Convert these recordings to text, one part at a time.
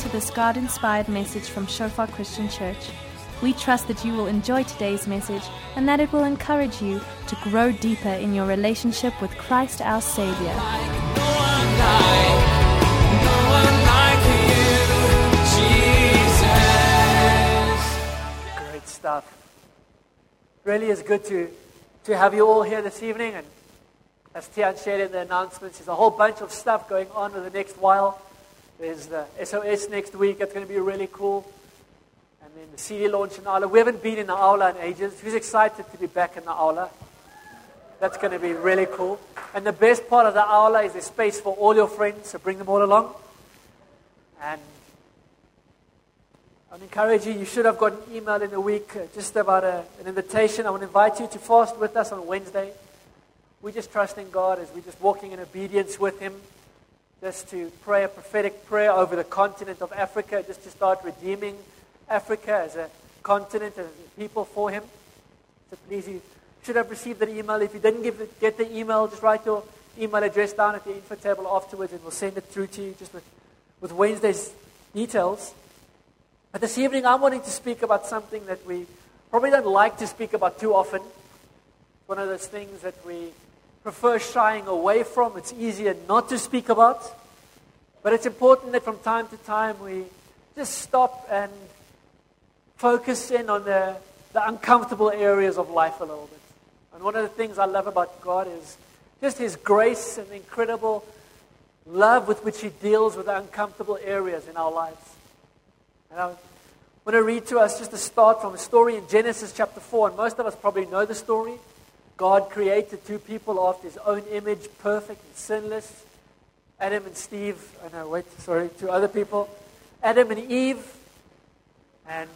to this God-inspired message from Shofar Christian Church. We trust that you will enjoy today's message and that it will encourage you to grow deeper in your relationship with Christ our Savior. Great stuff. Really is good to have you all here this evening. And as Tian shared in the announcements, there's a whole bunch of stuff going on in the next while. There's the SOS next week. It's going to be really cool. And then the CD launch in Aula. We haven't been in the Aula in ages. Who's excited to be back in the Aula? That's going to be really cool. And the best part of the Aula is there's space for all your friends, so bring them all along. And I'd encourage you, you should have got an email in the week just about an invitation. I want to invite you to fast with us on Wednesday. We just trust in God as we're just walking in obedience with Him, just to pray a prophetic prayer over the continent of Africa, just to start redeeming Africa as a continent, as a people for Him. So please, you should have received that email. If you didn't get the email, just write your email address down at the info table afterwards and we'll send it through to you just with Wednesday's details. But this evening I'm wanting to speak about something that we probably don't like to speak about too often. One of those things that we prefer shying away from. It's easier not to speak about. But it's important that from time to time we just stop and focus in on the uncomfortable areas of life a little bit. And one of the things I love about God is just His grace and incredible love with which He deals with the uncomfortable areas in our lives. And I want to read to us just a start from a story in Genesis chapter 4. And most of us probably know the story. God created two people after His own image, perfect and sinless. Adam and Steve, two other people. Adam and Eve. And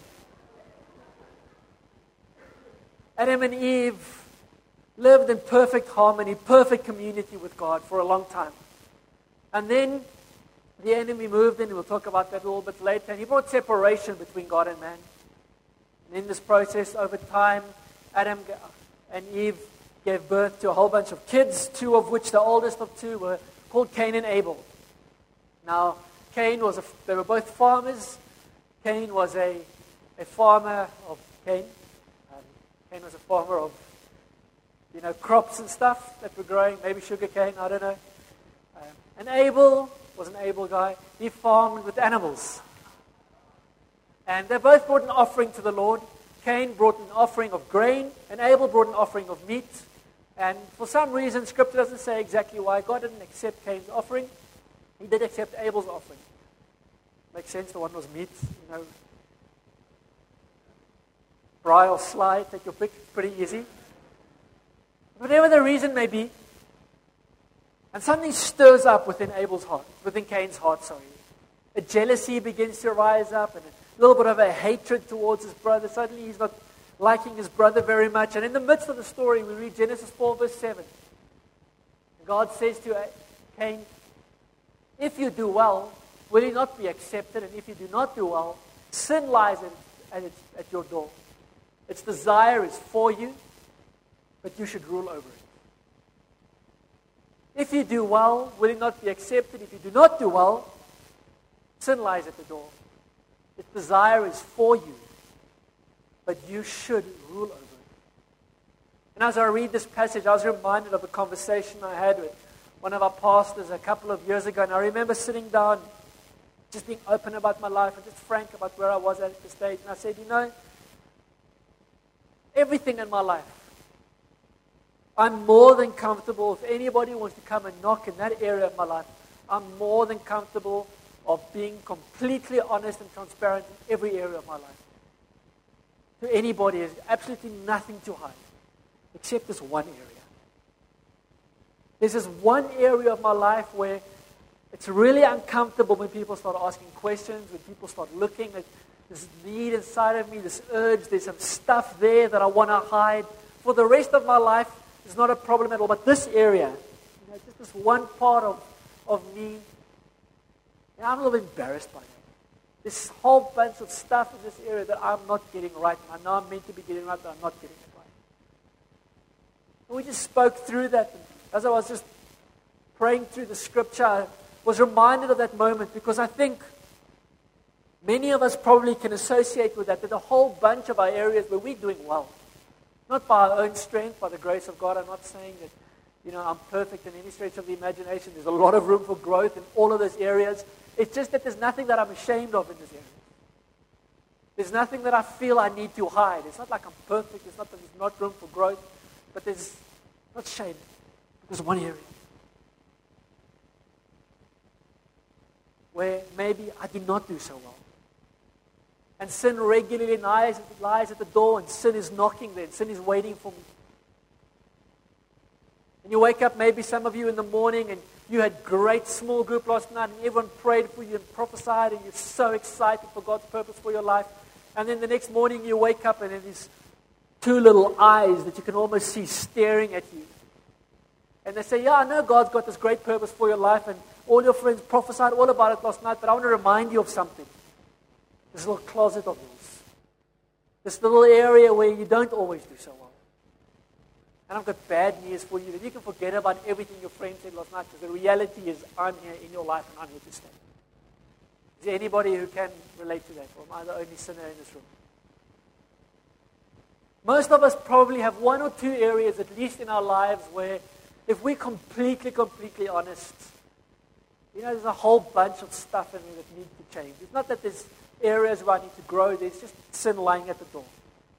Adam and Eve lived in perfect harmony, perfect community with God for a long time. And then the enemy moved in, and we'll talk about that a little bit later, and he brought separation between God and man. And in this process, over time, Adam and Eve gave birth to a whole bunch of kids, two of which, the oldest of two, were called Cain and Abel. Now, they were both farmers. Cain was a farmer of Cain. Cain was a farmer of, crops and stuff that were growing, maybe sugar cane, I don't know. And Abel was an able guy. He farmed with animals. And they both brought an offering to the Lord. Cain brought an offering of grain, and Abel brought an offering of meat. And for some reason, Scripture doesn't say exactly why. God didn't accept Cain's offering. He did accept Abel's offering. Makes sense, the one was meat, Fry or sly, take your pick, it's pretty easy. Whatever the reason may be, and something stirs up within Cain's heart. A jealousy begins to rise up, and a little bit of a hatred towards his brother. Suddenly he's not liking his brother very much. And in the midst of the story, we read Genesis 4 verse 7. God says to Cain, if you do well, will you not be accepted? And if you do not do well, sin lies at your door. Its desire is for you, but you should rule over it. If you do well, will you not be accepted? If you do not do well, sin lies at the door. Its desire is for you, but you should rule over it. And as I read this passage, I was reminded of a conversation I had with one of our pastors a couple of years ago. And I remember sitting down, just being open about my life and just frank about where I was at the stage. And I said, everything in my life, I'm more than comfortable. If anybody wants to come and knock in that area of my life, I'm more than comfortable of being completely honest and transparent in every area of my life. To anybody, there's absolutely nothing to hide, except this one area. There's this one area of my life where it's really uncomfortable when people start asking questions, when people start looking at this need inside of me, this urge, there's some stuff there that I want to hide. For the rest of my life, it's not a problem at all. But this area, just this one part of me, I'm a little bit embarrassed by it. This whole bunch of stuff in this area that I'm not getting right. I know I'm meant to be getting right, but I'm not getting it right. And we just spoke through that. And as I was just praying through the scripture, I was reminded of that moment because I think Many of us probably can associate with that. There's a whole bunch of our areas where we're doing well. Not by our own strength, by the grace of God. I'm not saying that, I'm perfect in any stretch of the imagination. There's a lot of room for growth in all of those areas. It's just that there's nothing that I'm ashamed of in this area. There's nothing that I feel I need to hide. It's not like I'm perfect. It's not that there's not room for growth. But there's not shame. There's one area where maybe I do not do so well. And sin regularly lies at the door, and sin is knocking there, and sin is waiting for me. And you wake up, maybe some of you in the morning, and you had great small group last night, and everyone prayed for you and prophesied, and you're so excited for God's purpose for your life. And then the next morning you wake up, and there's two little eyes that you can almost see staring at you. And they say, I know God's got this great purpose for your life, and all your friends prophesied all about it last night, but I want to remind you of something. This little closet of yours. This little area where you don't always do so well. And I've got bad news for you, that you can forget about everything your friend said last night, because the reality is I'm here in your life and I'm here to stay. Is there anybody who can relate to that? Or am I the only sinner in this room? Most of us probably have one or two areas, at least in our lives, where if we're completely honest, there's a whole bunch of stuff in there that needs to change. It's not that there's areas where I need to grow. There's just sin lying at the door.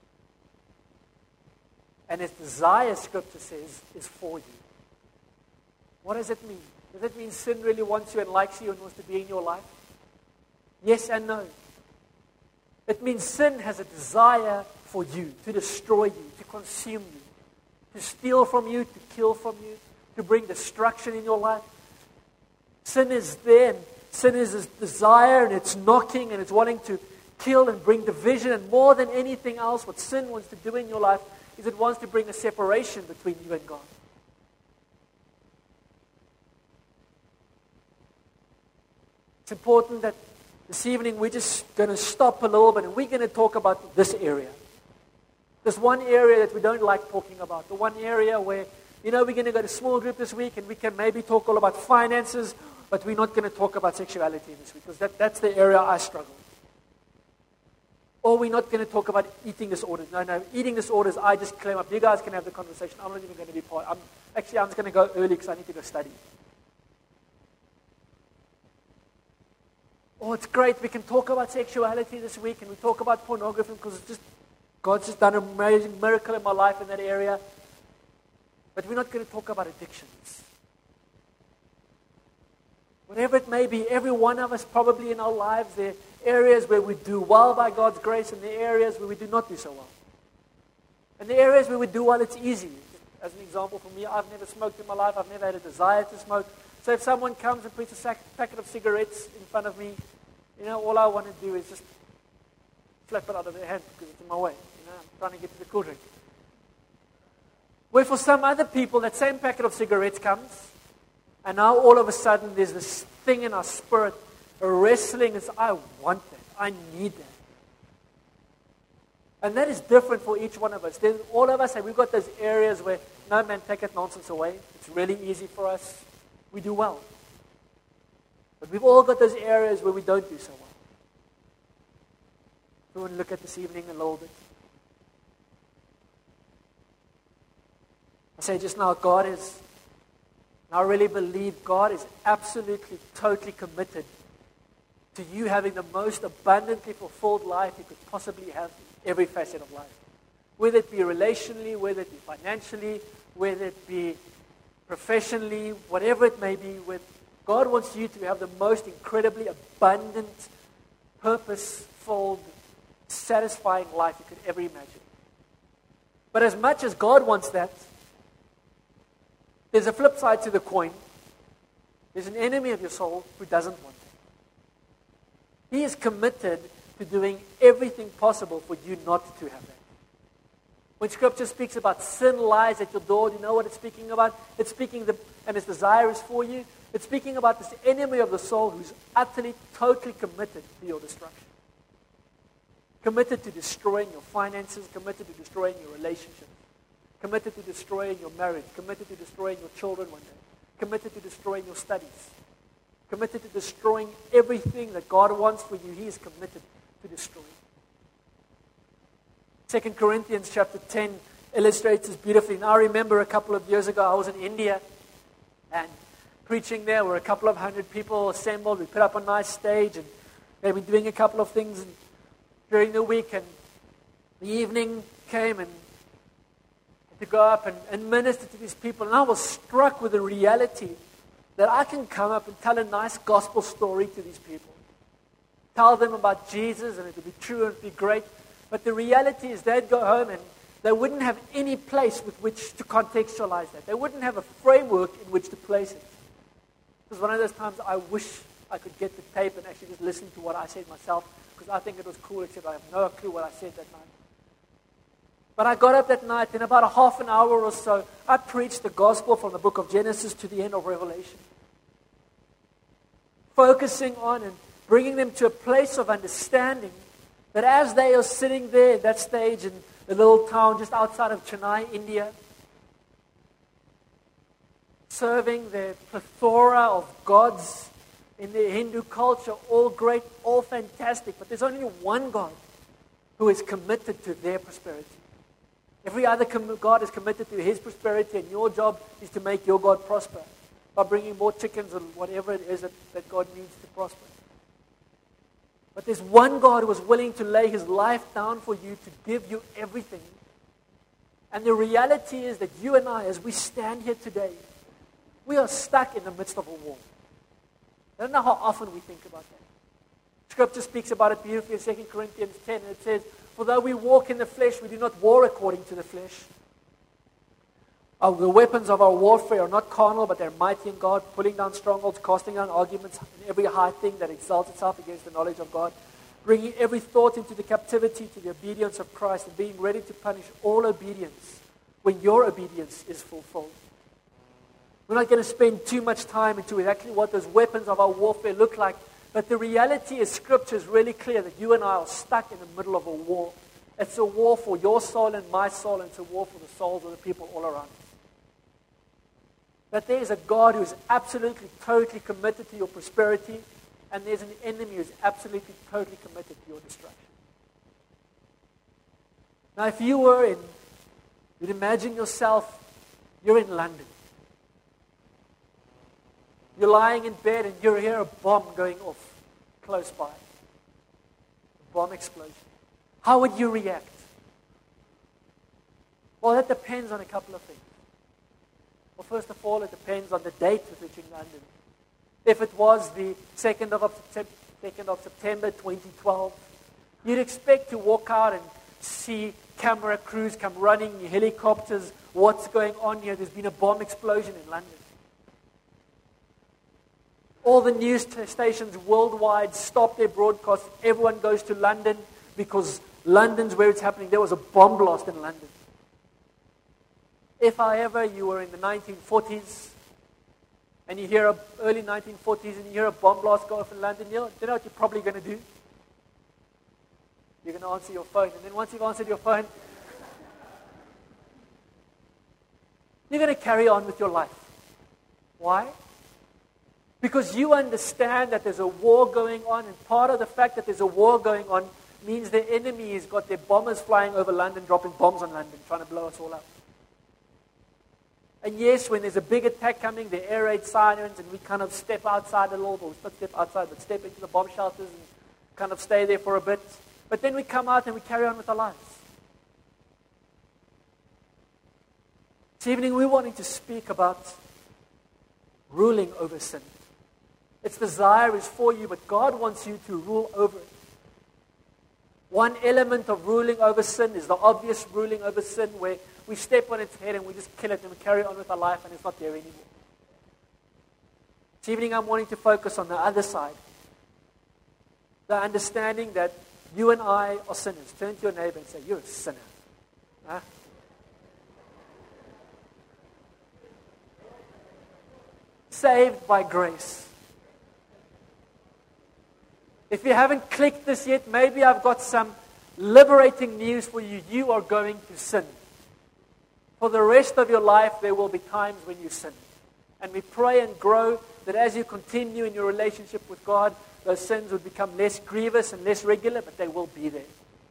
And His desire, Scripture says, is for you. What does it mean? Does it mean sin really wants you and likes you and wants to be in your life? Yes and no. It means sin has a desire for you, to destroy you, to consume you, to steal from you, to kill from you, to bring destruction in your life. Sin is there, and sin is His desire, and it's knocking, and it's wanting to kill and bring division. And more than anything else, what sin wants to do in your life is it wants to bring a separation between you and God. It's important that this evening we're just going to stop a little bit, and we're going to talk about this area. This one area that we don't like talking about. The one area where, we're going to go to small group this week, and we can maybe talk all about finances, but we're not going to talk about sexuality this week, because that's the area I struggle. Or we're not going to talk about eating disorders. No, eating disorders, I just claim up. You guys can have the conversation. I'm not even going to be part. I'm just going to go early because I need to go study. Oh, it's great. We can talk about sexuality this week, and we talk about pornography, because God's just done an amazing miracle in my life in that area. But we're not going to talk about addictions. Whatever it may be, every one of us probably in our lives, there are areas where we do well by God's grace, and the areas where we do not do so well. And the areas where we do well, it's easy. As an example for me, I've never smoked in my life. I've never had a desire to smoke. So if someone comes and puts a packet of cigarettes in front of me, all I want to do is just slap it out of their hand because it's in my way. I'm trying to get to the cool drink. Where for some other people, that same packet of cigarettes comes, and now all of a sudden there's this thing in our spirit, a wrestling. It's, I want that. I need that. And that is different for each one of us. All of us, we've got those areas where, no man, take that nonsense away. It's really easy for us. We do well. But we've all got those areas where we don't do so well. We want to look at this evening a little bit. I say just now, I really believe God is absolutely, totally committed to you having the most abundantly fulfilled life you could possibly have in every facet of life. Whether it be relationally, whether it be financially, whether it be professionally, whatever it may be, God wants you to have the most incredibly abundant, purpose-filled, satisfying life you could ever imagine. But as much as God wants that, there's a flip side to the coin. There's an enemy of your soul who doesn't want it. He is committed to doing everything possible for you not to have that. When Scripture speaks about sin lies at your door, do you know what it's speaking about? It's speaking, and its desire is for you. It's speaking about this enemy of the soul who's utterly, totally committed to your destruction. Committed to destroying your finances, committed to destroying your relationships, committed to destroying your marriage, committed to destroying your children one day, committed to destroying your studies, committed to destroying everything that God wants for you. He is committed to destroying. 2 Corinthians chapter 10 illustrates this beautifully. Now I remember a couple of years ago I was in India and preaching there. Were a couple of hundred people assembled. We put up a nice stage and they've been doing a couple of things during the week, and the evening came and to go up and minister to these people. And I was struck with the reality that I can come up and tell a nice gospel story to these people. Tell them about Jesus, and it would be true and it would be great. But the reality is they'd go home and they wouldn't have any place with which to contextualize that. They wouldn't have a framework in which to place it. It was one of those times I wish I could get the tape and actually just listen to what I said myself, because I think it was cool, except I have no clue what I said that night. But I got up that night, in about a half an hour or so, I preached the gospel from the book of Genesis to the end of Revelation. Focusing on and bringing them to a place of understanding that as they are sitting there at that stage in the little town just outside of Chennai, India, serving the plethora of gods in the Hindu culture, all great, all fantastic, but there's only one God who is committed to their prosperity. Every other God is committed to his prosperity, and your job is to make your God prosper by bringing more chickens or whatever it is that God needs to prosper. But there's one God who is willing to lay his life down for you, to give you everything. And the reality is that you and I, as we stand here today, we are stuck in the midst of a war. I don't know how often we think about that. Scripture speaks about it beautifully in 2 Corinthians 10, and it says, "For though we walk in the flesh, we do not war according to the flesh. The weapons of our warfare are not carnal, but they're mighty in God, pulling down strongholds, casting down arguments, and every high thing that exalts itself against the knowledge of God, bringing every thought into the captivity to the obedience of Christ, and being ready to punish all obedience when your obedience is fulfilled." We're not going to spend too much time into exactly what those weapons of our warfare look like, but the reality is Scripture is really clear that you and I are stuck in the middle of a war. It's a war for your soul and my soul, and it's a war for the souls of the people all around us. That there is a God who is absolutely, totally committed to your prosperity, and there's an enemy who is absolutely, totally committed to your destruction. Now, if you'd imagine yourself, you're in London. You're lying in bed and you hear a bomb going off close by. A bomb explosion. How would you react? Well, that depends on a couple of things. Well, first of all, it depends on the date with which you're in London. If it was the 2nd of September 2012, you'd expect to walk out and see camera crews come running, helicopters, what's going on here? There's been a bomb explosion in London. All the news stations worldwide stop their broadcasts. Everyone goes to London because London's where it's happening. There was a bomb blast in London. If, however, you were in the 1940s and you hear early 1940s and you hear a bomb blast go off in London, you know what you're probably going to do? You're going to answer your phone. And then once you've answered your phone, you're going to carry on with your life. Why? Because you understand that there's a war going on, and part of the fact that there's a war going on means the enemy has got their bombers flying over London, dropping bombs on London, trying to blow us all up. And yes, when there's a big attack coming, the air raid sirens, and we kind of step outside a little, or not step outside, but step into the bomb shelters and kind of stay there for a bit. But then we come out and we carry on with our lives. This evening we're wanting to speak about ruling over sin. Its desire is for you, but God wants you to rule over it. One element of ruling over sin is the obvious ruling over sin, where we step on its head and we just kill it and we carry on with our life and it's not there anymore. This evening I'm wanting to focus on the other side. The understanding that you and I are sinners. Turn to your neighbor and say, "You're a sinner." Huh? Saved by grace. If you haven't clicked this yet, maybe I've got some liberating news for you. You are going to sin. For the rest of your life, there will be times when you sin. And we pray and grow that as you continue in your relationship with God, those sins would become less grievous and less regular, but they will be there.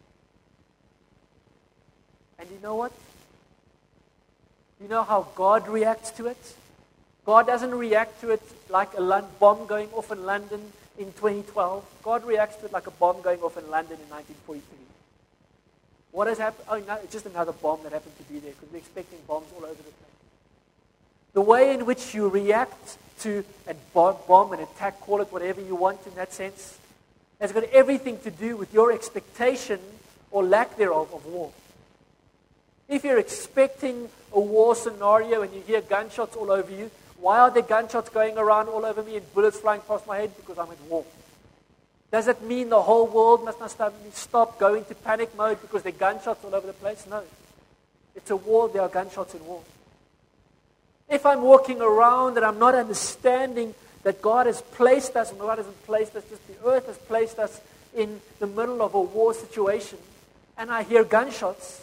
And you know what? You know how God reacts to it? God doesn't react to it like a bomb going off in London in 2012. God reacts to it like a bomb going off in London in 1943. What has happened? Oh, no, it's just another bomb that happened to be there because we're expecting bombs all over the place. The way in which you react to a bomb, an attack, call it whatever you want in that sense, has got everything to do with your expectation or lack thereof of war. If you're expecting a war scenario and you hear gunshots all over you, why are there gunshots going around all over me and bullets flying past my head? Because I'm at war. Does it mean the whole world must not stop going to panic mode because there are gunshots all over the place? No. It's a war, there are gunshots in war. If I'm walking around and I'm not understanding that God has placed us, and God hasn't placed us, just the earth has placed us in the middle of a war situation, and I hear gunshots,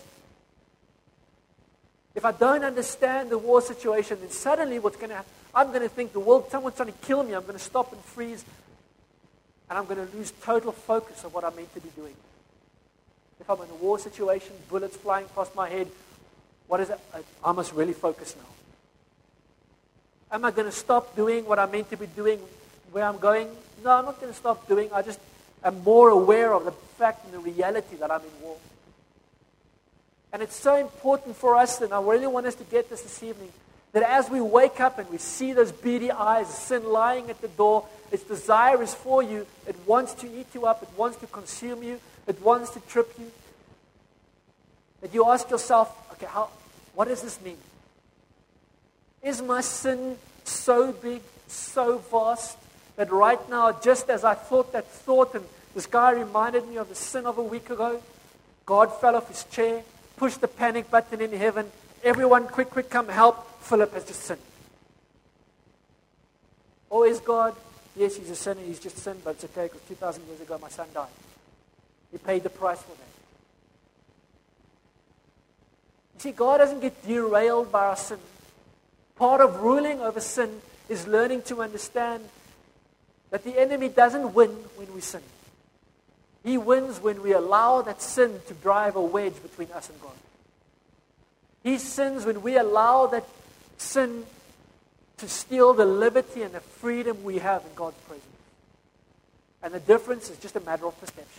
if I don't understand the war situation, then suddenly what's going to happen, I'm going to think the world, someone's trying to kill me, I'm going to stop and freeze, and I'm going to lose total focus of what I'm meant to be doing. If I'm in a war situation, bullets flying past my head, what is it? I must really focus now. Am I going to stop doing what I'm meant to be doing where I'm going? No, I'm not going to stop doing. I just am more aware of the fact and the reality that I'm in war. And it's so important for us, and I really want us to get this evening, that as we wake up and we see those beady eyes, sin lying at the door, its desire is for you. It wants to eat you up. It wants to consume you. It wants to trip you. That you ask yourself, okay, what does this mean? Is my sin so big, so vast, that right now, just as I thought that thought, and this guy reminded me of the sin of a week ago, God fell off his chair, pushed the panic button in heaven, everyone quick, come help, Philip has just sinned. Or is God, yes, he's a sinner, he's just sinned, but it's okay because 2,000 years ago my son died. He paid the price for that. You see, God doesn't get derailed by our sin. Part of ruling over sin is learning to understand that the enemy doesn't win when we sin. He wins when we allow that sin to drive a wedge between us and God. He sins when we allow that sin to steal the liberty and the freedom we have in God's presence. And the difference is just a matter of perception.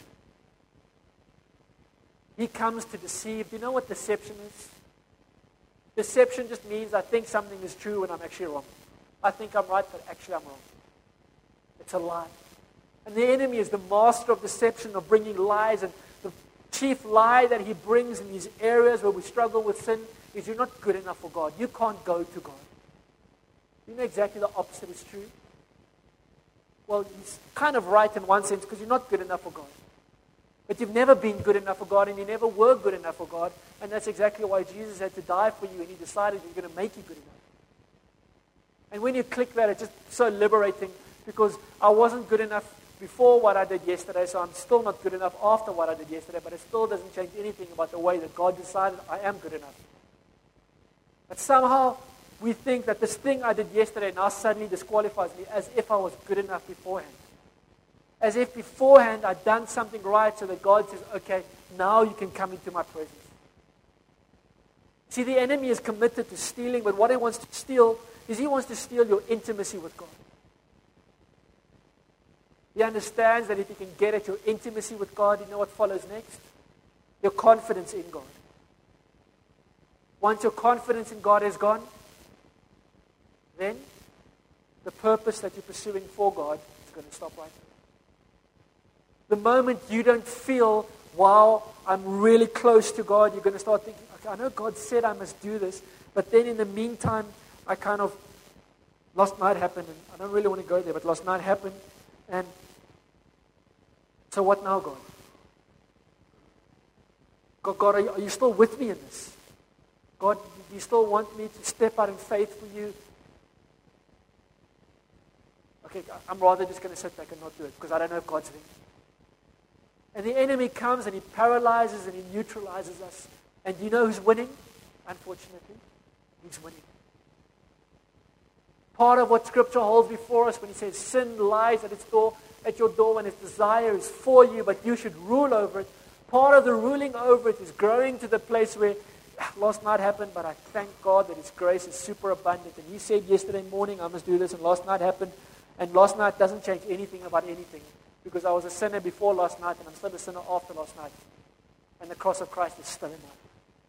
He comes to deceive. Do you know what deception is? Deception just means I think something is true when I'm actually wrong. I think I'm right, but actually I'm wrong. It's a lie. And the enemy is the master of deception, of bringing lies. And the chief lie that he brings in these areas where we struggle with sin is you're not good enough for God. You can't go to God. You know exactly the opposite is true? Well, he's kind of right in one sense because you're not good enough for God. But you've never been good enough for God, and you never were good enough for God. And that's exactly why Jesus had to die for you, and he decided he was going to make you good enough. And when you click that, it's just so liberating because I wasn't good enough before what I did yesterday, so I'm still not good enough after what I did yesterday, but it still doesn't change anything about the way that God decided I am good enough. But somehow we think that this thing I did yesterday now suddenly disqualifies me as if I was good enough beforehand. As if beforehand I'd done something right so that God says, okay, now you can come into my presence. See, the enemy is committed to stealing, but what he wants to steal is he wants to steal your intimacy with God. He understands that if he can get at your intimacy with God, you know what follows next? Your confidence in God. Once your confidence in God is gone, then the purpose that you're pursuing for God is going to stop right there. The moment you don't feel, wow, I'm really close to God, you're going to start thinking, okay, I know God said I must do this, but then in the meantime, I kind of, last night happened, and I don't really want to go there, but last night happened, and so what now, God? God, are you still with me in this? God, do you still want me to step out in faith for you? Okay, I'm rather just going to sit back and not do it, because I don't know if God's there. And the enemy comes and he paralyzes and he neutralizes us. And do you know who's winning? Unfortunately, he's winning. Part of what Scripture holds before us when he says sin lies at your door and its desire is for you, but you should rule over it. Part of the ruling over it is growing to the place where last night happened, but I thank God that His grace is super abundant. And He said yesterday morning, I must do this, and last night happened. And last night doesn't change anything about anything, because I was a sinner before last night, and I'm still a sinner after last night. And the cross of Christ is still in me.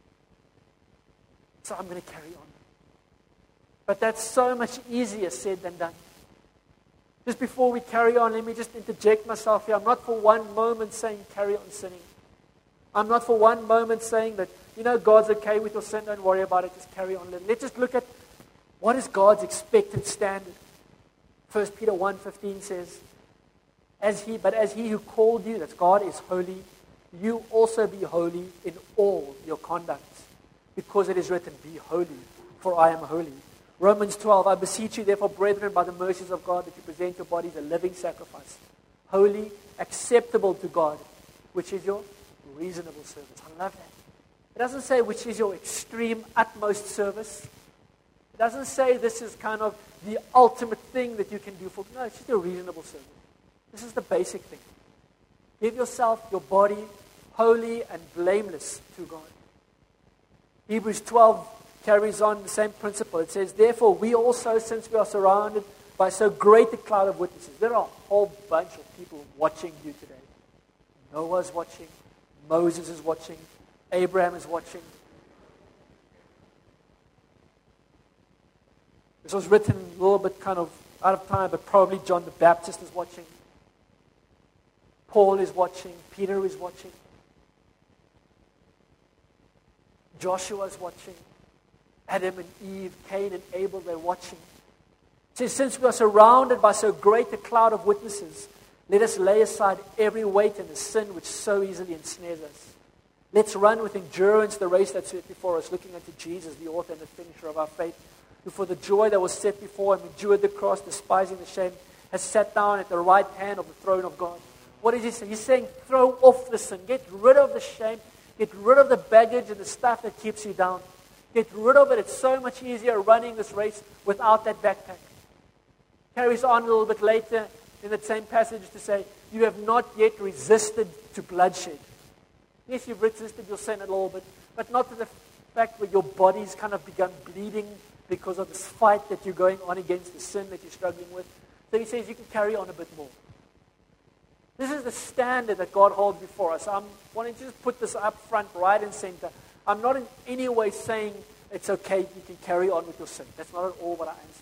So I'm going to carry on. But that's so much easier said than done. Just before we carry on, let me just interject myself here. I'm not for one moment saying carry on sinning. I'm not for one moment saying that, God's okay with your sin, don't worry about it, just carry on. Let's just look at what is God's expected standard. 1 Peter 1:15 says, as he who called you, that's God, is holy, you also be holy in all your conduct. Because it is written, be holy, for I am holy. Romans 12, I beseech you therefore, brethren, by the mercies of God, that you present your bodies a living sacrifice, holy, acceptable to God, which is your reasonable service. I love that. It doesn't say which is your extreme, utmost service. It doesn't say this is kind of the ultimate thing that you can do for. No, it's just a reasonable service. This is the basic thing. Give yourself, your body, holy and blameless to God. Hebrews 12 carries on the same principle. It says, therefore, we also, since we are surrounded by so great a cloud of witnesses. There are a whole bunch of people watching you today. Noah's watching. Moses is watching. Abraham is watching. This was written a little bit kind of out of time, but probably John the Baptist is watching. Paul is watching. Peter is watching. Joshua is watching. Adam and Eve, Cain and Abel, they're watching. It says, since we are surrounded by so great a cloud of witnesses, let us lay aside every weight and the sin which so easily ensnares us. Let's run with endurance the race that's set before us, looking unto Jesus, the author and the finisher of our faith, who for the joy that was set before him endured the cross, despising the shame, has sat down at the right hand of the throne of God. What is he saying? He's saying, throw off the sin. Get rid of the shame. Get rid of the baggage and the stuff that keeps you down. Get rid of it. It's so much easier running this race without that backpack. Carries on a little bit later in that same passage to say, you have not yet resisted to bloodshed. Yes, you've resisted your sin a little bit, but not to the fact where your body's kind of begun bleeding because of this fight that you're going on against the sin that you're struggling with. So he says you can carry on a bit more. This is the standard that God holds before us. I'm wanting to just put this up front, right and center. I'm not in any way saying it's okay, you can carry on with your sin. That's not at all what I am saying.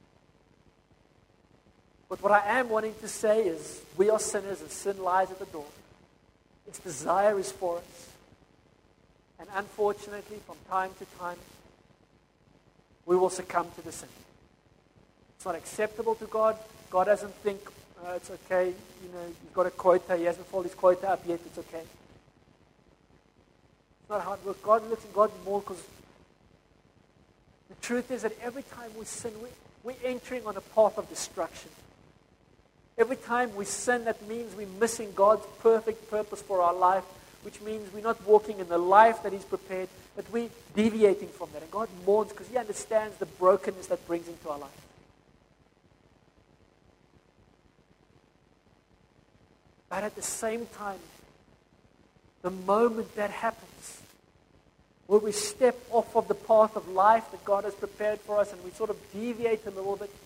But what I am wanting to say is we are sinners and sin lies at the door. Its desire is for us. And unfortunately, from time to time, we will succumb to the sin. It's not acceptable to God. God doesn't think, it's okay, he's got a quota, he hasn't filled his quota up yet, it's okay. It's not how it works. God looks at God more because the truth is that every time we sin, we're entering on a path of destruction. Every time we sin, that means we're missing God's perfect purpose for our life, which means we're not walking in the life that He's prepared, but we're deviating from that. And God mourns because He understands the brokenness that brings into our life. But at the same time, the moment that happens, where we step off of the path of life that God has prepared for us and we sort of deviate a little bit,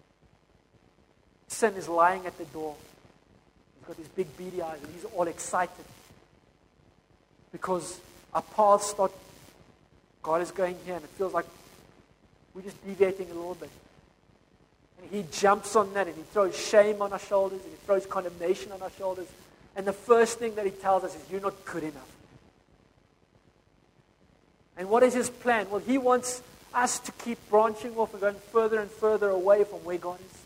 sin is lying at the door. He's got these big beady eyes and he's all excited. Because our paths start, God is going here and it feels like we're just deviating a little bit. And He jumps on that and He throws shame on our shoulders and He throws condemnation on our shoulders. And the first thing that He tells us is, you're not good enough. And what is His plan? Well, He wants us to keep branching off and going further and further away from where God is.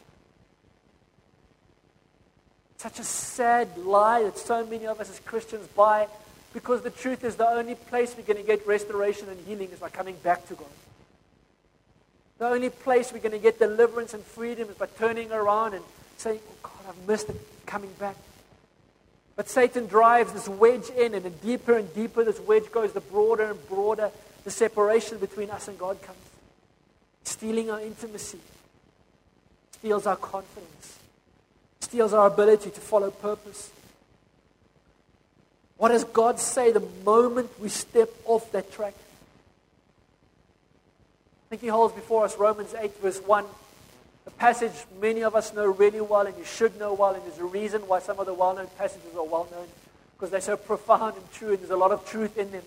Such a sad lie that so many of us as Christians buy, because the truth is the only place we're going to get restoration and healing is by coming back to God. The only place we're going to get deliverance and freedom is by turning around and saying, oh God, I've missed it, coming back. But Satan drives this wedge in, and the deeper and deeper this wedge goes, the broader and broader the separation between us and God comes. Stealing our intimacy. steals our confidence, steals our ability to follow purpose. What does God say the moment we step off that track? I think He holds before us Romans 8 verse 1, a passage many of us know really well and you should know well, and there's a reason why some of the well-known passages are well-known, because they're so profound and true and there's a lot of truth in them.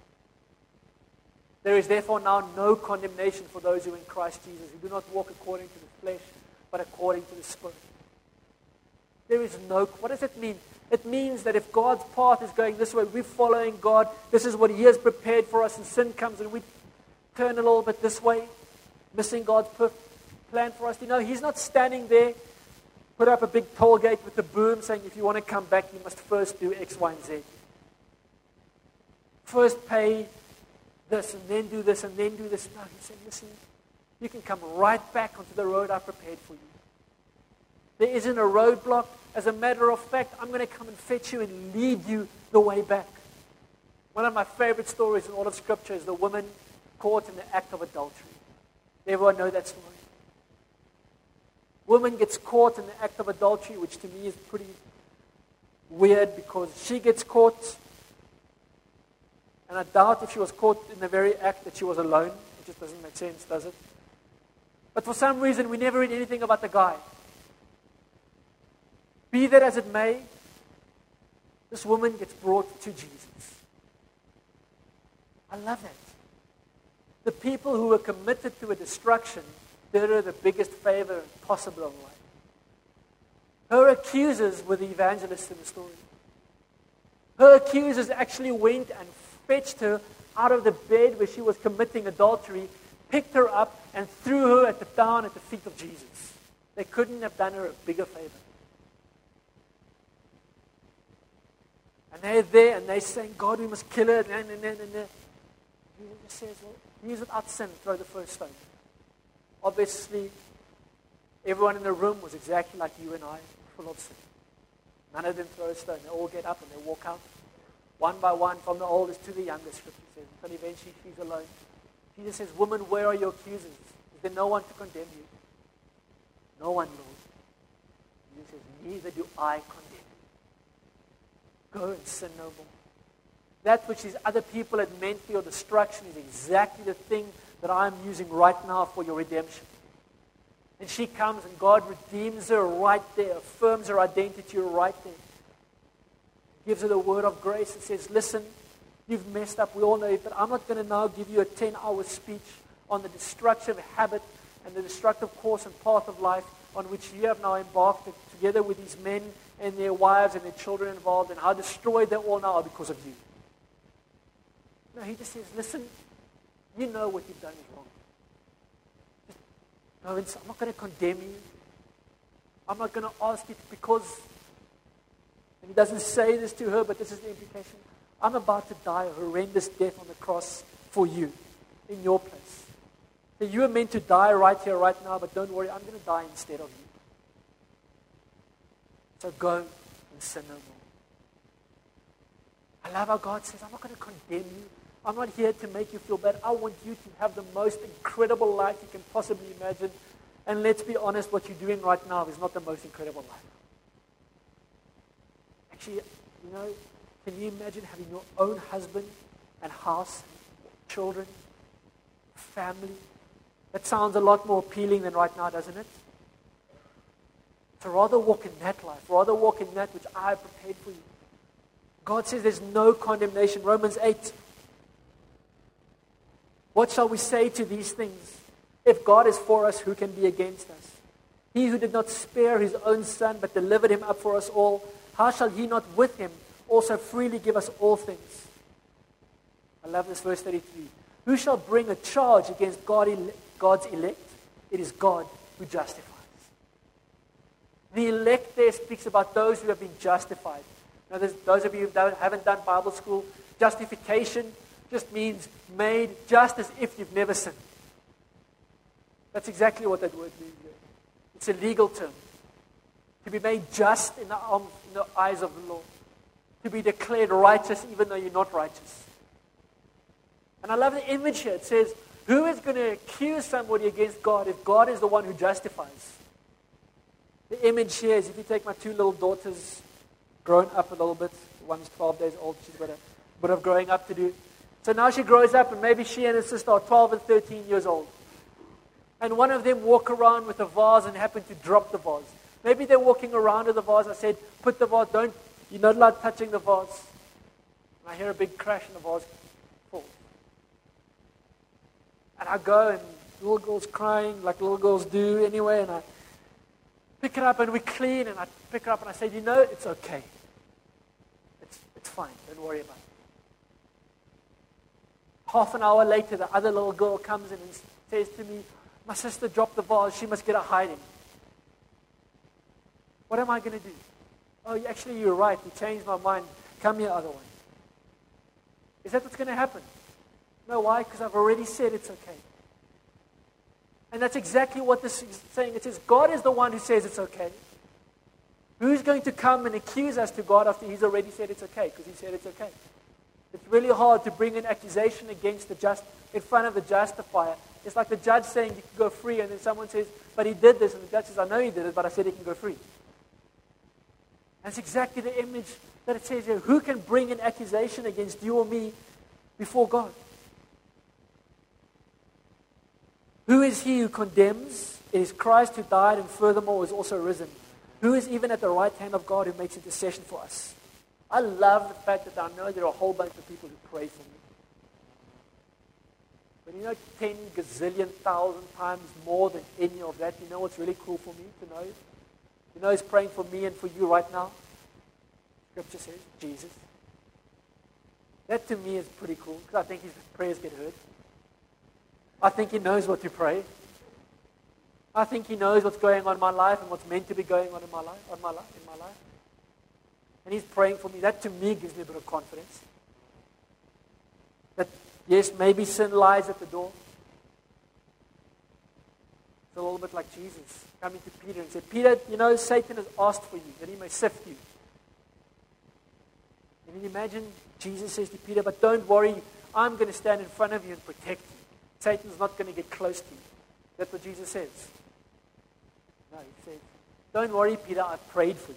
There is therefore now no condemnation for those who are in Christ Jesus, who do not walk according to the flesh, but according to the Spirit. There is no, what does it mean? It means that if God's path is going this way, we're following God, this is what He has prepared for us, and sin comes and we turn a little bit this way, missing God's plan for us. You know, He's not standing there, put up a big toll gate with a boom saying, if you want to come back, you must first do X, Y, and Z. First pay this, and then do this, and then do this. No, He said, listen, you can come right back onto the road I prepared for you. There isn't a roadblock. As a matter of fact, I'm going to come and fetch you and lead you the way back. One of my favorite stories in all of Scripture is the woman caught in the act of adultery. Everyone know that story? Woman gets caught in the act of adultery, which to me is pretty weird because she gets caught. And I doubt if she was caught in the very act that she was alone. It just doesn't make sense, does it? But for some reason, we never read anything about the guy. Be that as it may, this woman gets brought to Jesus. I love that. The people who were committed to a destruction did her the biggest favor possible in life. Her accusers were the evangelists in the story. Her accusers actually went and fetched her out of the bed where she was committing adultery, picked her up, and threw her down at the feet of Jesus. They couldn't have done her a bigger favor. And they're there and they're saying, God, we must kill her. And Jesus says, well, he's without sin, throw the first stone. Obviously, everyone in the room was exactly like you and I, full of sin. None of them throw a stone. They all get up and they walk out, one by one, from the oldest to the youngest, Scripture says, until eventually she's alone. Jesus says, woman, where are your accusers? Is there no one to condemn you? No one, Lord. Jesus says, neither do I condemn you. Go and sin no more. That which these other people had meant for your destruction is exactly the thing that I'm using right now for your redemption. And she comes and God redeems her right there, affirms her identity right there. Gives her the word of grace and says, listen, you've messed up, we all know it, but I'm not going to now give you a 10-hour speech on the destructive habit and the destructive course and path of life on which you have now embarked together with these men and their wives and their children involved, and how destroyed they all now are because of you. No, he just says, listen, you know what you've done is wrong. No, I'm not going to condemn you. I'm not going to ask you because, and he doesn't say this to her, but this is the implication. I'm about to die a horrendous death on the cross for you, in your place. So you are meant to die right here, right now, but don't worry, I'm going to die instead of you. So go and sin no more. I love how God says, I'm not going to condemn you. I'm not here to make you feel bad. I want you to have the most incredible life you can possibly imagine. And let's be honest, what you're doing right now is not the most incredible life. Actually, you know, can you imagine having your own husband and house, and children, family? That sounds a lot more appealing than right now, doesn't it? So rather walk in that life. Rather walk in that which I have prepared for you. God says there's no condemnation. Romans 8. What shall we say to these things? If God is for us, who can be against us? He who did not spare his own son, but delivered him up for us all, how shall he not with him also freely give us all things? I love this verse 33. Who shall bring a charge against God's elect? It is God who justifies. The elect there speaks about those who have been justified. Now, those of you who haven't done Bible school, justification just means made just as if you've never sinned. That's exactly what that word means there. It's a legal term. To be made just in the eyes of the Lord. To be declared righteous even though you're not righteous. And I love the image here. It says, who is going to accuse somebody against God if God is the one who justifies? The image here is if you take my two little daughters, grown up a little bit, one's 12 days old, she's got a bit of growing up to do. So now she grows up and maybe she and her sister are 12 and 13 years old. And one of them walk around with a vase and happen to drop the vase. Maybe they're walking around with the vase. I said, put the vase, you're not allowed touching the vase. And I hear a big crash and the vase falls. And I go and the little girl's crying like little girls do anyway. And I pick it up and we clean and I pick her up and I say, it's okay. It's fine. Don't worry about it. Half an hour later, the other little girl comes in and says to me, my sister dropped the vase. She must get a hiding. What am I going to do? Oh, actually, you're right. You changed my mind. Come here, other one. Is that what's going to happen? No, why? Because I've already said it's okay. And that's exactly what this is saying. It says God is the one who says it's okay. Who's going to come and accuse us to God after He's already said it's okay? Because He said it's okay. It's really hard to bring an accusation against the just in front of the justifier. It's like the judge saying you can go free, and then someone says, but he did this, and the judge says, I know he did it, but I said he can go free. That's exactly the image that it says here. Who can bring an accusation against you or me before God? Who is he who condemns? It is Christ who died and furthermore is also risen. Who is even at the right hand of God who makes intercession for us? I love the fact that I know there are a whole bunch of people who pray for me. But 10 gazillion thousand times more than any of that, you know what's really cool for me to know? You know He's praying for me and for you right now? Scripture says, Jesus. That to me is pretty cool because I think His prayers get heard. I think He knows what to pray. I think He knows what's going on in my life and what's meant to be going on in my life. And He's praying for me. That to me gives me a bit of confidence. That yes, maybe sin lies at the door. It's a little bit like Jesus coming to Peter and said, Peter, Satan has asked for you, that he may sift you. And you imagine Jesus says to Peter, but don't worry, I'm going to stand in front of you and protect you. Satan's not going to get close to you. That's what Jesus says. No, He says, don't worry, Peter, I've prayed for you.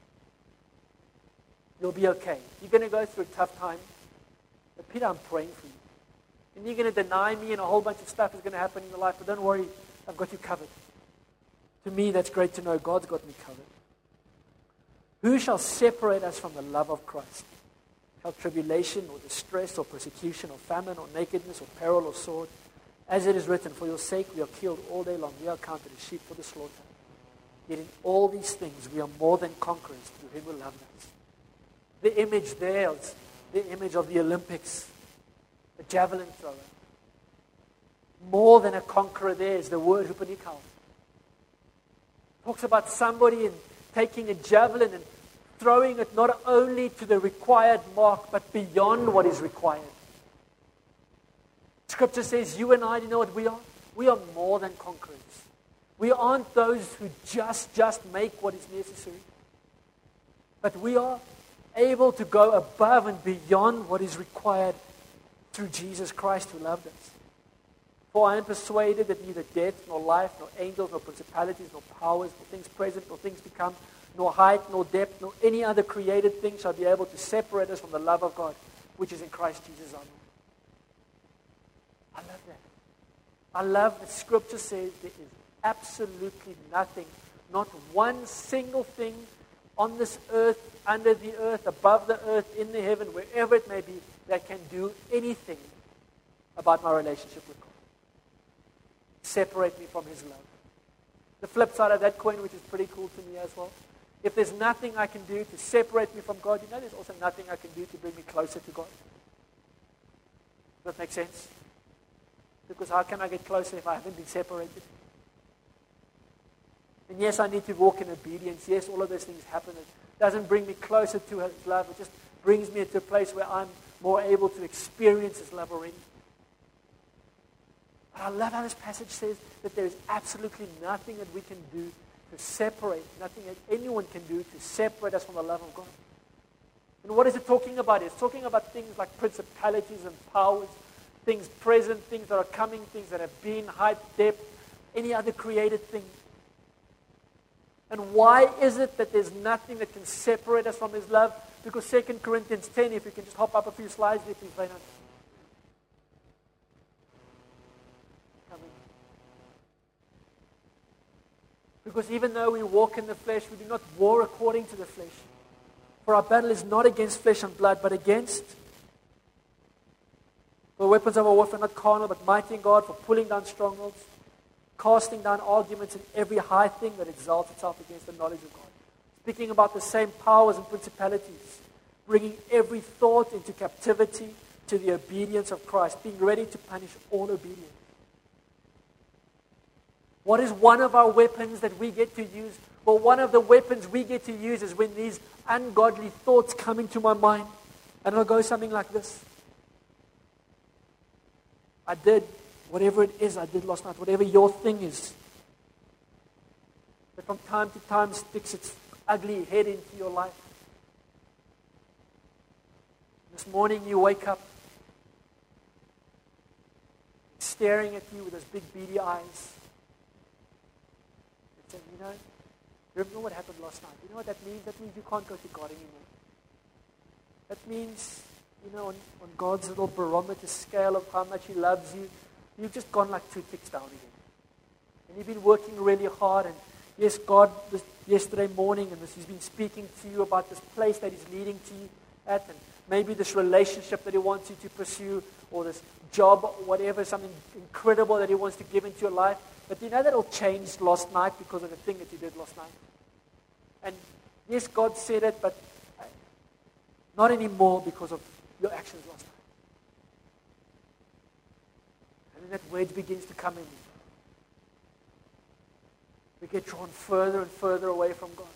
You'll be okay. You're going to go through a tough time. But Peter, I'm praying for you. And you're going to deny me and a whole bunch of stuff is going to happen in your life. But don't worry, I've got you covered. To me, that's great to know God's got me covered. Who shall separate us from the love of Christ? Shall tribulation or distress or persecution or famine or nakedness or peril or sword? As it is written, for your sake we are killed all day long. We are counted as sheep for the slaughter. Yet in all these things we are more than conquerors through Him who loved us. The image there is the image of the Olympics, the javelin thrower. More than a conqueror there is the word hupanikao. Talks about somebody taking a javelin and throwing it not only to the required mark, but beyond what is required. Scripture says you and I, do you know what we are? We are more than conquerors. We aren't those who just make what is necessary. But we are able to go above and beyond what is required through Jesus Christ who loved us. For I am persuaded that neither death, nor life, nor angels, nor principalities, nor powers, nor things present, nor things to come, nor height, nor depth, nor any other created thing shall be able to separate us from the love of God, which is in Christ Jesus our Lord. I love that. I love that Scripture says there is absolutely nothing, not one single thing on this earth, under the earth, above the earth, in the heaven, wherever it may be, that can do anything about my relationship with God. Separate me from His love. The flip side of that coin, which is pretty cool to me as well, if there's nothing I can do to separate me from God, there's also nothing I can do to bring me closer to God. Does that make sense? Because how can I get closer if I haven't been separated? And yes, I need to walk in obedience. Yes, all of those things happen. It doesn't bring me closer to His love. It just brings me to a place where I'm more able to experience His love already. But I love how this passage says that there is absolutely nothing that we can do to separate, nothing that anyone can do to separate us from the love of God. And what is it talking about? It's talking about things like principalities and powers, things present, things that are coming, things that have been, height, depth, any other created thing. And why is it that there's nothing that can separate us from His love? Because 2 Corinthians 10, if you can just hop up a few slides there, please, Reinhard. Because even though we walk in the flesh, we do not war according to the flesh. For our battle is not against flesh and blood, but against the weapons of our warfare, not carnal, but mighty in God, for pulling down strongholds, casting down arguments and every high thing that exalts itself against the knowledge of God. Speaking about the same powers and principalities, bringing every thought into captivity to the obedience of Christ, being ready to punish all obedience. What is one of our weapons that we get to use? Well, one of the weapons we get to use is when these ungodly thoughts come into my mind. And it'll go something like this. I did whatever it is I did last night, whatever your thing is, that from time to time sticks its ugly head into your life. This morning you wake up, it's staring at you with those big beady eyes. It's saying, you remember what happened last night? You know what that means? That means you can't go to God anymore. That means, on God's little barometer scale of how much He loves you, you've just gone like 2 ticks down again. And you've been working really hard, and yes, God, yesterday morning, and He's been speaking to you about this place that He's leading to you at, and maybe this relationship that He wants you to pursue, or this job, or whatever, something incredible that He wants to give into your life. But you know that all changed last night because of the thing that you did last night. And yes, God said it, but not anymore because of your actions last night. And then that wedge begins to come in. We get drawn further and further away from God.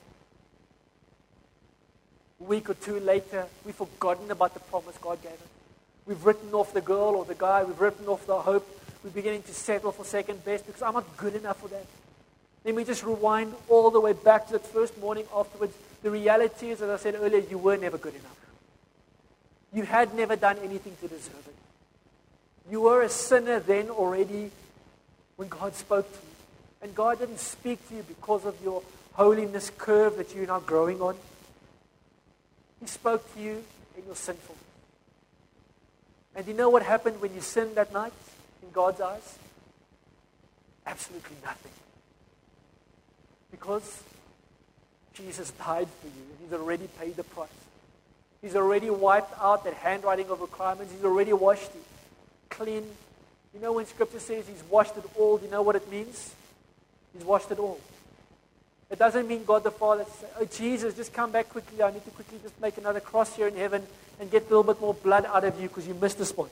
A week or two later, we've forgotten about the promise God gave us. We've written off the girl or the guy. We've written off the hope. We're beginning to settle for second best because I'm not good enough for that. Then we just rewind all the way back to that first morning afterwards. The reality is, as I said earlier, you were never good enough. You had never done anything to deserve it. You were a sinner then already when God spoke to you. And God didn't speak to you because of your holiness curve that you're now growing on. He spoke to you in your sinfulness. And you know what happened when you sinned that night in God's eyes? Absolutely nothing. Because Jesus died for you and He's already paid the price. He's already wiped out that handwriting of requirements. He's already washed you clean. You know when Scripture says He's washed it all, do you know what it means? He's washed it all. It doesn't mean God the Father says, oh Jesus, just come back quickly. I need to quickly just make another cross here in heaven and get a little bit more blood out of you because you missed the spot.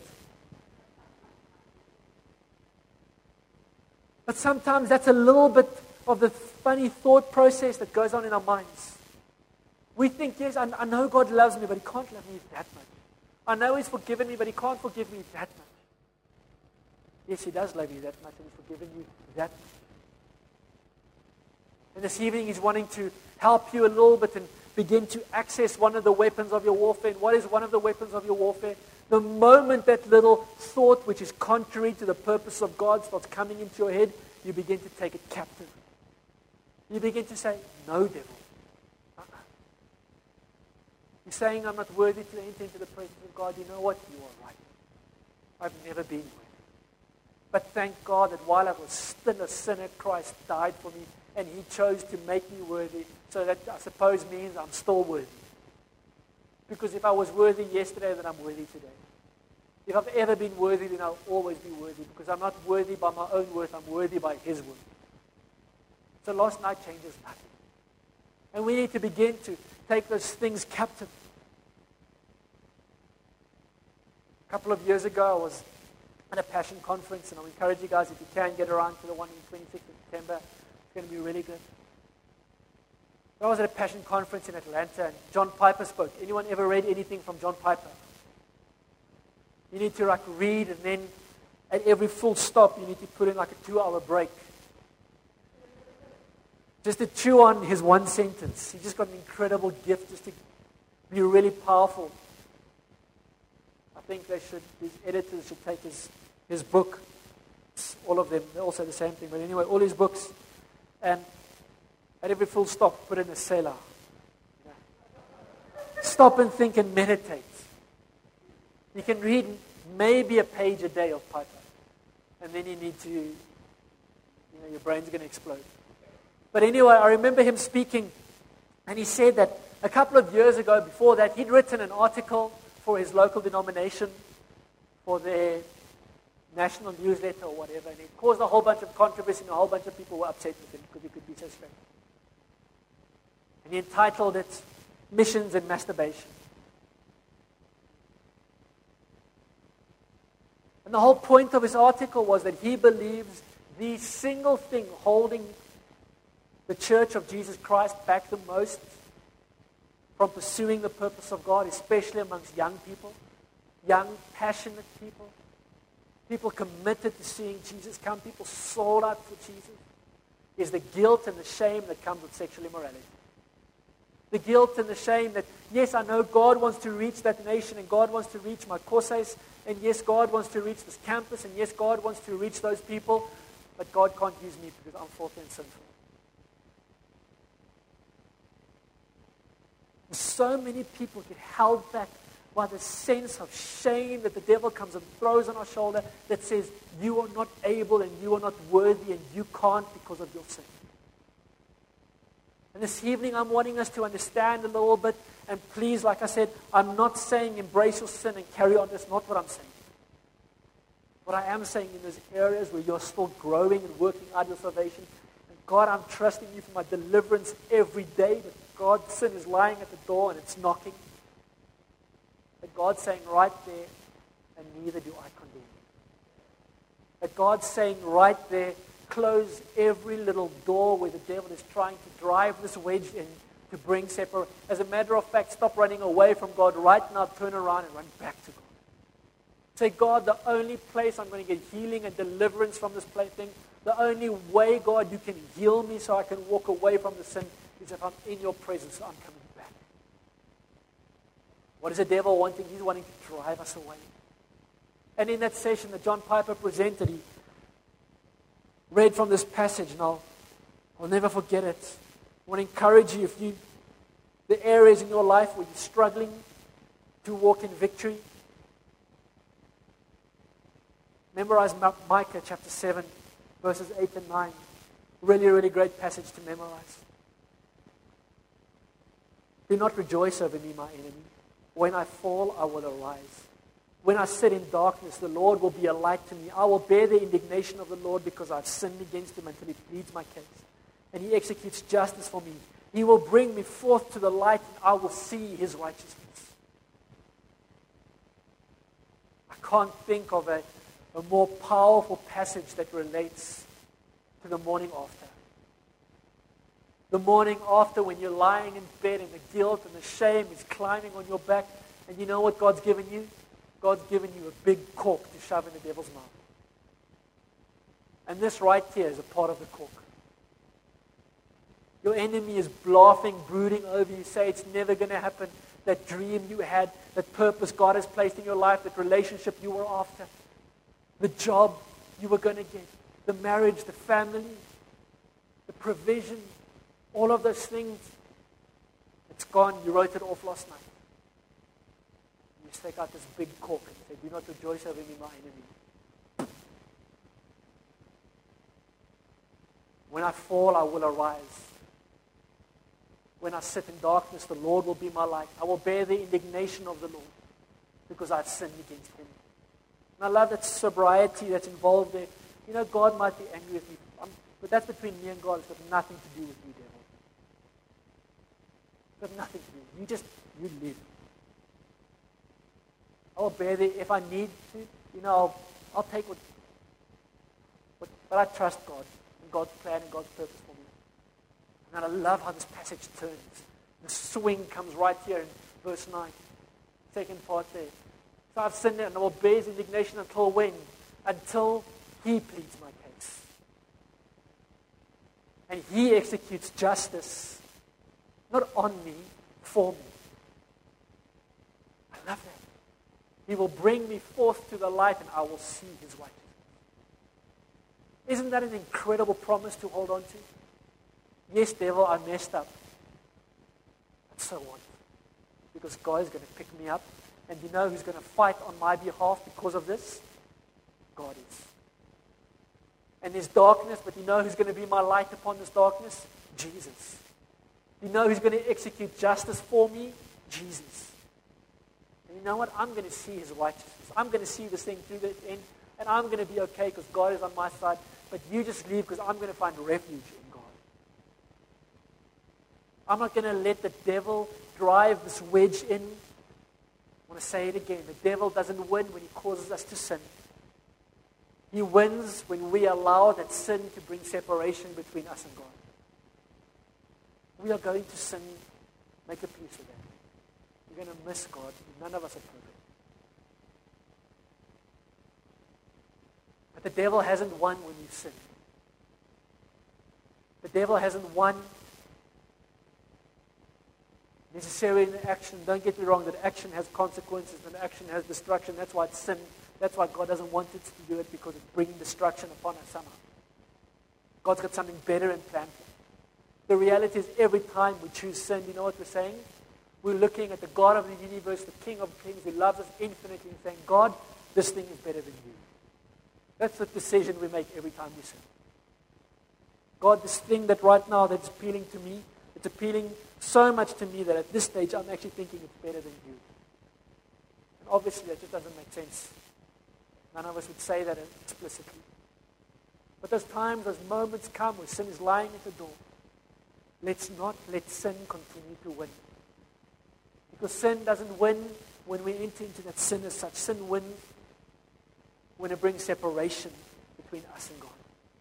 But sometimes that's a little bit of the funny thought process that goes on in our minds. We think, yes, I know God loves me, but He can't love me that much. I know He's forgiven me, but He can't forgive me that much. Yes, He does love you that much, and He's forgiven you that much. And this evening He's wanting to help you a little bit and begin to access one of the weapons of your warfare. And what is one of the weapons of your warfare? The moment that little thought which is contrary to the purpose of God starts coming into your head, you begin to take it captive. You begin to say, no, devil. You're saying, I'm not worthy to enter into the presence of God. You know what? You are right. I've never been worthy. But thank God that while I was still a sinner, Christ died for me, and He chose to make me worthy. So that, I suppose, means I'm still worthy. Because if I was worthy yesterday, then I'm worthy today. If I've ever been worthy, then I'll always be worthy. Because I'm not worthy by my own worth, I'm worthy by His worth. So last night changes nothing. And we need to begin to take those things captive. A couple of years ago, I was at a Passion conference, and I'll encourage you guys, if you can, get around to the one in 26th of September. It's going to be really good. But I was at a Passion conference in Atlanta, and John Piper spoke. Anyone ever read anything from John Piper? You need to read, and then at every full stop, you need to put in a 2-hour break. Just to chew on his one sentence. He just got an incredible gift just to be really powerful. I think his editors should take his book. All of them, they all say the same thing. But anyway, all his books. And At every full stop, put in a Selah. Stop and think and meditate. You can read maybe a page a day of Piper. And then you need to, your brain's going to explode. But anyway, I remember him speaking, and he said that a couple of years ago, before that, he'd written an article for his local denomination, for their national newsletter or whatever, and it caused a whole bunch of controversy, and a whole bunch of people were upset with him because he could be so straight. And he entitled it, Missions and Masturbation. And the whole point of his article was that he believes the single thing holding the Church of Jesus Christ back the most from pursuing the purpose of God, especially amongst young people, young, passionate people, people committed to seeing Jesus come, people sold out for Jesus, is the guilt and the shame that comes with sexual immorality. The guilt and the shame that, yes, I know God wants to reach that nation, and God wants to reach my courses, and yes, God wants to reach this campus, and yes, God wants to reach those people, but God can't use me because I'm filthy and sinful. So many people get held back by the sense of shame that the devil comes and throws on our shoulder that says, you are not able and you are not worthy and you can't because of your sin. And this evening I'm wanting us to understand a little bit, and please, like I said, I'm not saying embrace your sin and carry on. That's not what I'm saying. What I am saying in those areas where you're still growing and working out your salvation, and God, I'm trusting you for my deliverance every day, but God, sin is lying at the door and it's knocking. That God's saying right there, and neither do I condemn you. That God's saying right there, close every little door where the devil is trying to drive this wedge in to bring separation. As a matter of fact, stop running away from God right now, turn around and run back to God. Say, God, the only place I'm going to get healing and deliverance from this thing, the only way, God, you can heal me so I can walk away from the sin is if I'm in your presence, so I'm coming back. What is the devil wanting? He's wanting to drive us away. And in that session that John Piper presented, he read from this passage, and I'll never forget it. I want to encourage you, the areas in your life where you're struggling to walk in victory, memorize Micah chapter 7, verses 8 and 9. Really, really great passage to memorize. Do not rejoice over me, my enemy. When I fall, I will arise. When I sit in darkness, the Lord will be a light to me. I will bear the indignation of the Lord because I've sinned against him until he pleads my case. And he executes justice for me. He will bring me forth to the light, and I will see his righteousness. I can't think of a more powerful passage that relates to the morning after. The morning after, when you're lying in bed and the guilt and the shame is climbing on your back, and you know what God's given you? God's given you a big cork to shove in the devil's mouth. And this right here is a part of the cork. Your enemy is laughing, brooding over you, say it's never going to happen. That dream you had, that purpose God has placed in your life, that relationship you were after, the job you were going to get, the marriage, the family, the provision, all of those things, it's gone. You wrote it off last night. You stick out this big cork and say, do not rejoice over me, my enemy. When I fall, I will arise. When I sit in darkness, the Lord will be my light. I will bear the indignation of the Lord because I've sinned against him. And I love that sobriety that's involved there. You know, God might be angry with me, but that's between me and God. It's got nothing to do with you, devil. It's got nothing to do. You live. I will bear the, if I need to, I'll take what, but I trust God and God's plan and God's purpose for me. And I love how this passage turns. The swing comes right here in verse 9. Second part there. So I've sinned and I will bear his indignation until when? Until he pleads my case. And he executes justice, not on me, for me. I love that. He will bring me forth to the light and I will see his righteousness. Isn't that an incredible promise to hold on to? Yes, devil, I messed up. But so what? Because God is going to pick me up. And you know who's going to fight on my behalf because of this? God is. And there's darkness, but you know who's going to be my light upon this darkness? Jesus. You know who's going to execute justice for me? Jesus. And you know what? I'm going to see his righteousness. I'm going to see this thing through the end, and I'm going to be okay because God is on my side. But you just leave because I'm going to find refuge in God. I'm not going to let the devil drive this wedge in. I want to say it again. The devil doesn't win when he causes us to sin. He wins when we allow that sin to bring separation between us and God. We are going to sin. Make a peace with that. We're going to miss God. None of us are perfect. But the devil hasn't won when you sin. The devil hasn't won necessarily in action. Don't get me wrong, that action has consequences and action has destruction. That's why it's sin. That's why God doesn't want it to do it, because it's bringing destruction upon us somehow. God's got something better in plan. The reality is every time we choose sin, you know what we're saying? We're looking at the God of the universe, the King of Kings, who loves us infinitely, and saying, God, this thing is better than you. That's the decision we make every time we sin. God, this thing that right now that's appealing to me, it's appealing so much to me that at this stage I'm actually thinking it's better than you. And obviously that just doesn't make sense. None of us would say that explicitly. But those times, those moments come where sin is lying at the door. Let's not let sin continue to win. Because sin doesn't win when we enter into that sin as such. Sin wins when it brings separation between us and God.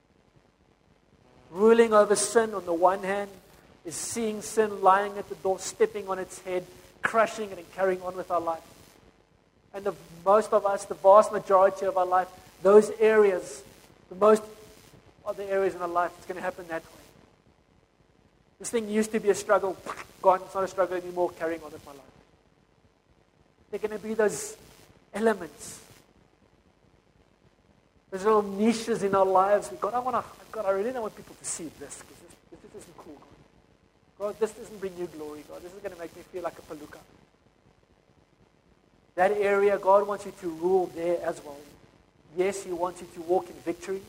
Ruling over sin on the one hand is seeing sin lying at the door, stepping on its head, crushing it and carrying on with our life. And most of us, the vast majority of our life, those areas, the most of the areas in our life, it's going to happen that way. This thing used to be a struggle, gone, it's not a struggle anymore, carrying on with my life. There are going to be those elements, those little niches in our lives. God, I really don't want people to see this, because this isn't cool, God. God, this doesn't bring you glory, God. This is going to make me feel like a palooka. That area, God wants you to rule there as well. Yes, He wants you to walk in victory.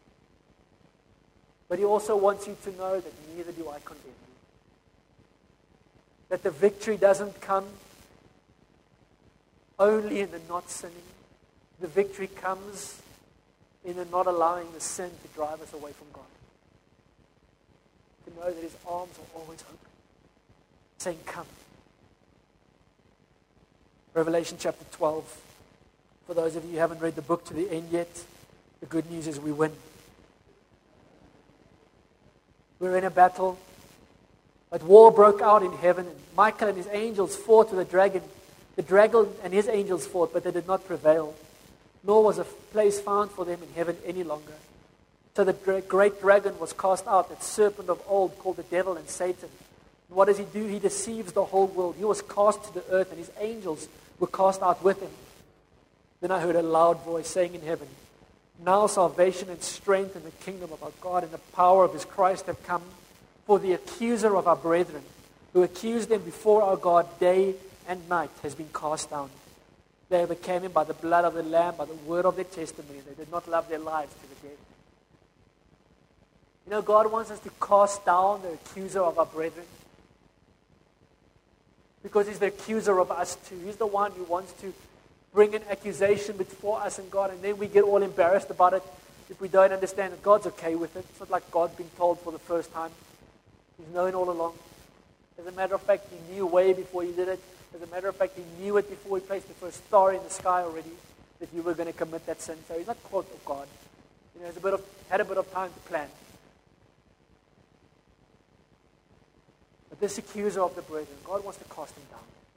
But He also wants you to know that neither do I condemn you. That the victory doesn't come only in the not sinning. The victory comes in the not allowing the sin to drive us away from God. To know that His arms are always open, saying, come. Revelation chapter 12. For those of you who haven't read the book to the end yet, the good news is we win. We're in a battle. But war broke out in heaven, and Michael and his angels fought with the dragon. The dragon and his angels fought, but they did not prevail. Nor was a place found for them in heaven any longer. So the great dragon was cast out, that serpent of old called the devil and Satan. And what does he do? He deceives the whole world. He was cast to the earth, and his angels were cast out with him. Then I heard a loud voice saying in heaven, now salvation and strength in the kingdom of our God and the power of His Christ have come. For the accuser of our brethren, who accused them before our God day and night, has been cast down. They overcame Him by the blood of the Lamb, by the word of their testimony. They did not love their lives to the death. You know, God wants us to cast down the accuser of our brethren. Because He's the accuser of us too. He's the one who wants to bring an accusation before us and God, and then we get all embarrassed about it if we don't understand that God's okay with it. It's not like God's been told for the first time. He's known all along. As a matter of fact, He knew way before you did it. As a matter of fact, He knew it before He placed the first star in the sky already, that you were going to commit that sin. So He's not caught of God. You know, He's had a bit of time to plan. But this accuser of the brethren, God wants to cast him down.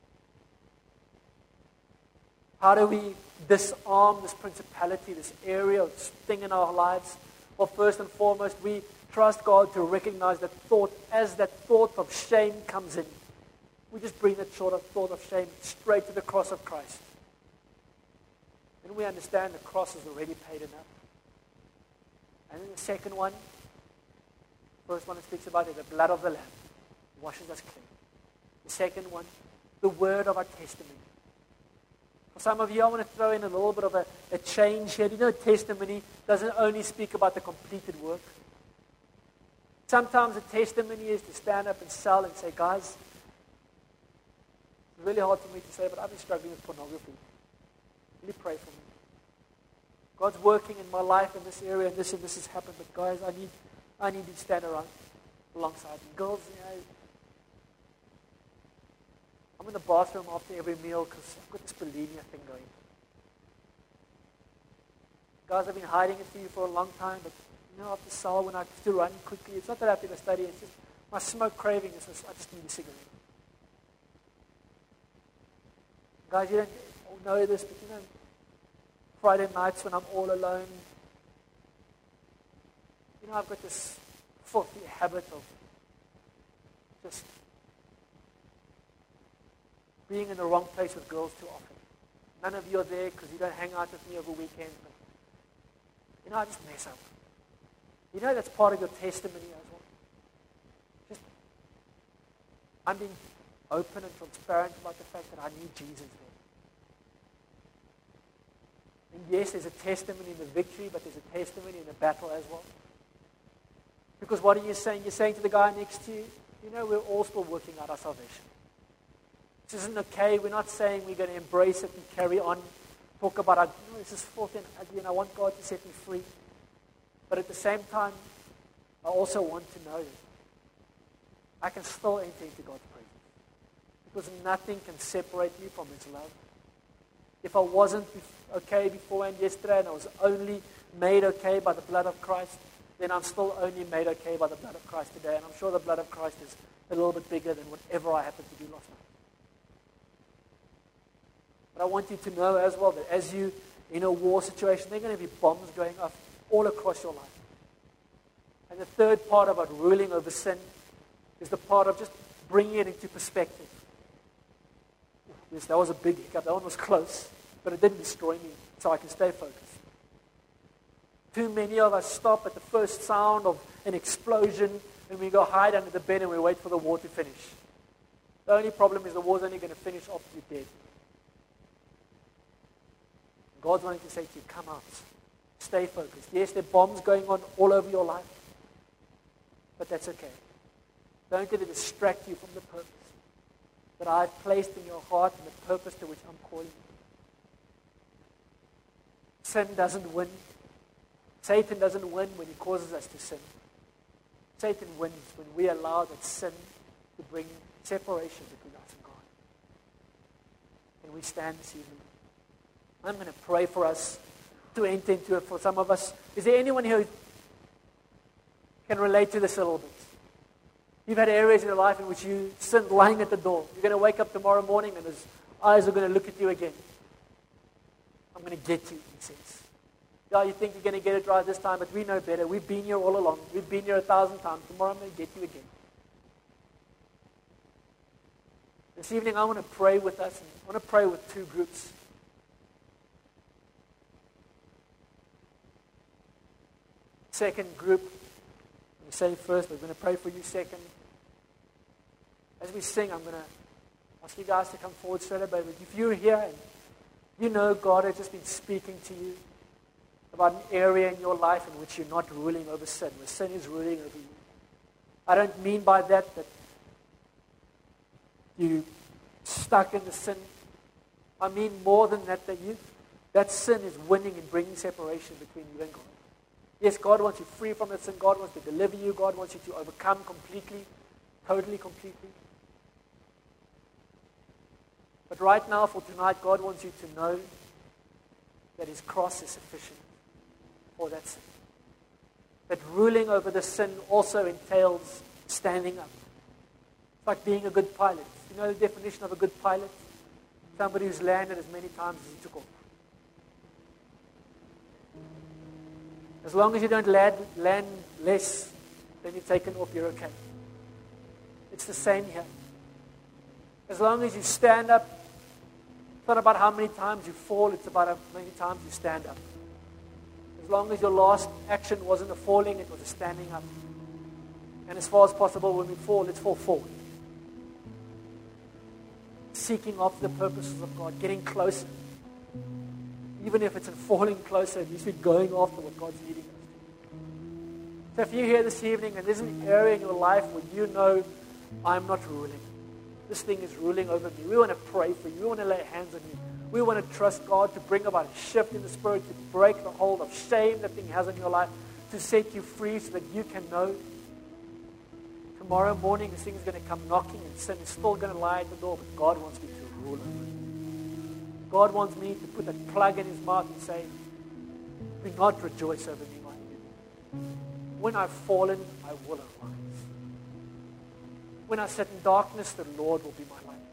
How do we disarm this principality, this area, this thing in our lives? Well, first and foremost, we trust God to recognize that thought as that thought of shame comes in. We just bring that sort of thought of shame straight to the cross of Christ. And we understand the cross is already paid enough. And then the second one, First one it speaks about is the blood of the Lamb. Washes us clean. The second one, the word of our testimony. For some of you, I want to throw in a little bit of a change here. You know, testimony doesn't only speak about the completed work. Sometimes a testimony is to stand up and sell and say, guys, it's really hard for me to say, but I've been struggling with pornography. Really pray for me. God's working in my life in this area, and this has happened, but guys, I need to stand around alongside me. Girls, I'm in the bathroom after every meal because I've got this bulimia thing going. Guys, I've been hiding it from you for a long time, but after Saul, when I have to run quickly, it's not that I have to go study, it's just my smoke craving is just, I just need a cigarette. Guys, you don't know this, but Friday nights when I'm all alone, I've got this filthy habit of just being in the wrong place with girls too often. None of you are there because you don't hang out with me over weekends, but I just mess up. That's part of your testimony as well. Just, I'm being open and transparent about the fact that I need Jesus there. And yes, there's a testimony in the victory, but there's a testimony in the battle as well. Because what are you saying? You're saying to the guy next to you, we're all still working out our salvation. This isn't okay. We're not saying we're going to embrace it and carry on. Talk about, this is filthy and ugly, and I want God to set me free. But at the same time, I also want to know that I can still enter into God's presence. Because nothing can separate me from His love. If I wasn't okay beforehand yesterday and I was only made okay by the blood of Christ, then I'm still only made okay by the blood of Christ today. And I'm sure the blood of Christ is a little bit bigger than whatever I happened to do last night. But I want you to know as well that as you in a war situation, there are going to be bombs going off all across your life. And the third part about ruling over sin is the part of just bringing it into perspective. Yes, that was a big hiccup. That one was close, but it didn't destroy me, so I can stay focused. Too many of us stop at the first sound of an explosion and we go hide under the bed and we wait for the war to finish. The only problem is the war's only going to finish after you're dead. God's wanting to say to you, come out. Stay focused. Yes, there are bombs going on all over your life, but that's okay. Don't let it distract you from the purpose that I've placed in your heart and the purpose to which I'm calling you. Sin doesn't win. Satan doesn't win when he causes us to sin. Satan wins when we allow that sin to bring separation between us and God. And we stand this evening. I'm going to pray for us to enter into it. For some of us, is there anyone here who can relate to this a little bit? You've had areas in your life in which you sinned lying at the door. You're going to wake up tomorrow morning and his eyes are going to look at you again. I'm going to get you, he says. Yeah, you think you're going to get it right this time, but we know better. We've been here all along. We've been here 1,000 times. Tomorrow I'm going to get you again. This evening I want to pray with us. And I want to pray with two groups. Second group, I'm going to say first, we're going to pray for you second. As we sing, I'm going to ask you guys to come forward straight away. But if you're here and you know God has just been speaking to you about an area in your life in which you're not ruling over sin, where sin is ruling over you. I don't mean by that you're stuck in the sin. I mean more than that, that sin is winning and bringing separation between you and God. Yes, God wants you free from that sin. God wants to deliver you. God wants you to overcome completely, totally, completely. But right now, for tonight, God wants you to know that His cross is sufficient for that sin. That ruling over the sin also entails standing up. It's like being a good pilot. You know the definition of a good pilot? Somebody who's landed as many times as he took off. As long as you don't land less than you've taken off, you're okay. It's the same here. As long as you stand up, it's not about how many times you fall, it's about how many times you stand up. As long as your last action wasn't a falling, it was a standing up. And as far as possible, when we fall, let's fall forward. Seeking after the purposes of God, getting closer. Even if it's in falling closer, at least we're going after what God's leading us to. So if you're here this evening and there's an area in your life where you know, I'm not ruling. This thing is ruling over me. We want to pray for you. We want to lay hands on you. We want to trust God to bring about a shift in the spirit, to break the hold of shame that thing has on your life, to set you free so that you can know tomorrow morning this thing is going to come knocking and sin is still going to lie at the door, but God wants me to rule over it. God wants me to put that plug in his mouth and say, do not rejoice over me, my enemy. When I've fallen, I will arise. When I sit in darkness, the Lord will be my light.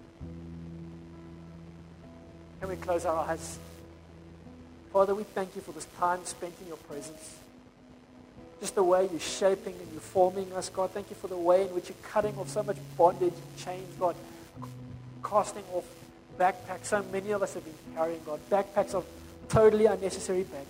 Can we close our eyes? Father, we thank you for this time spent in your presence. Just the way you're shaping and you're forming us, God. Thank you for the way in which you're cutting off so much bondage and chains, God. Casting off backpacks. So many of us have been carrying, God, backpacks of totally unnecessary baggage.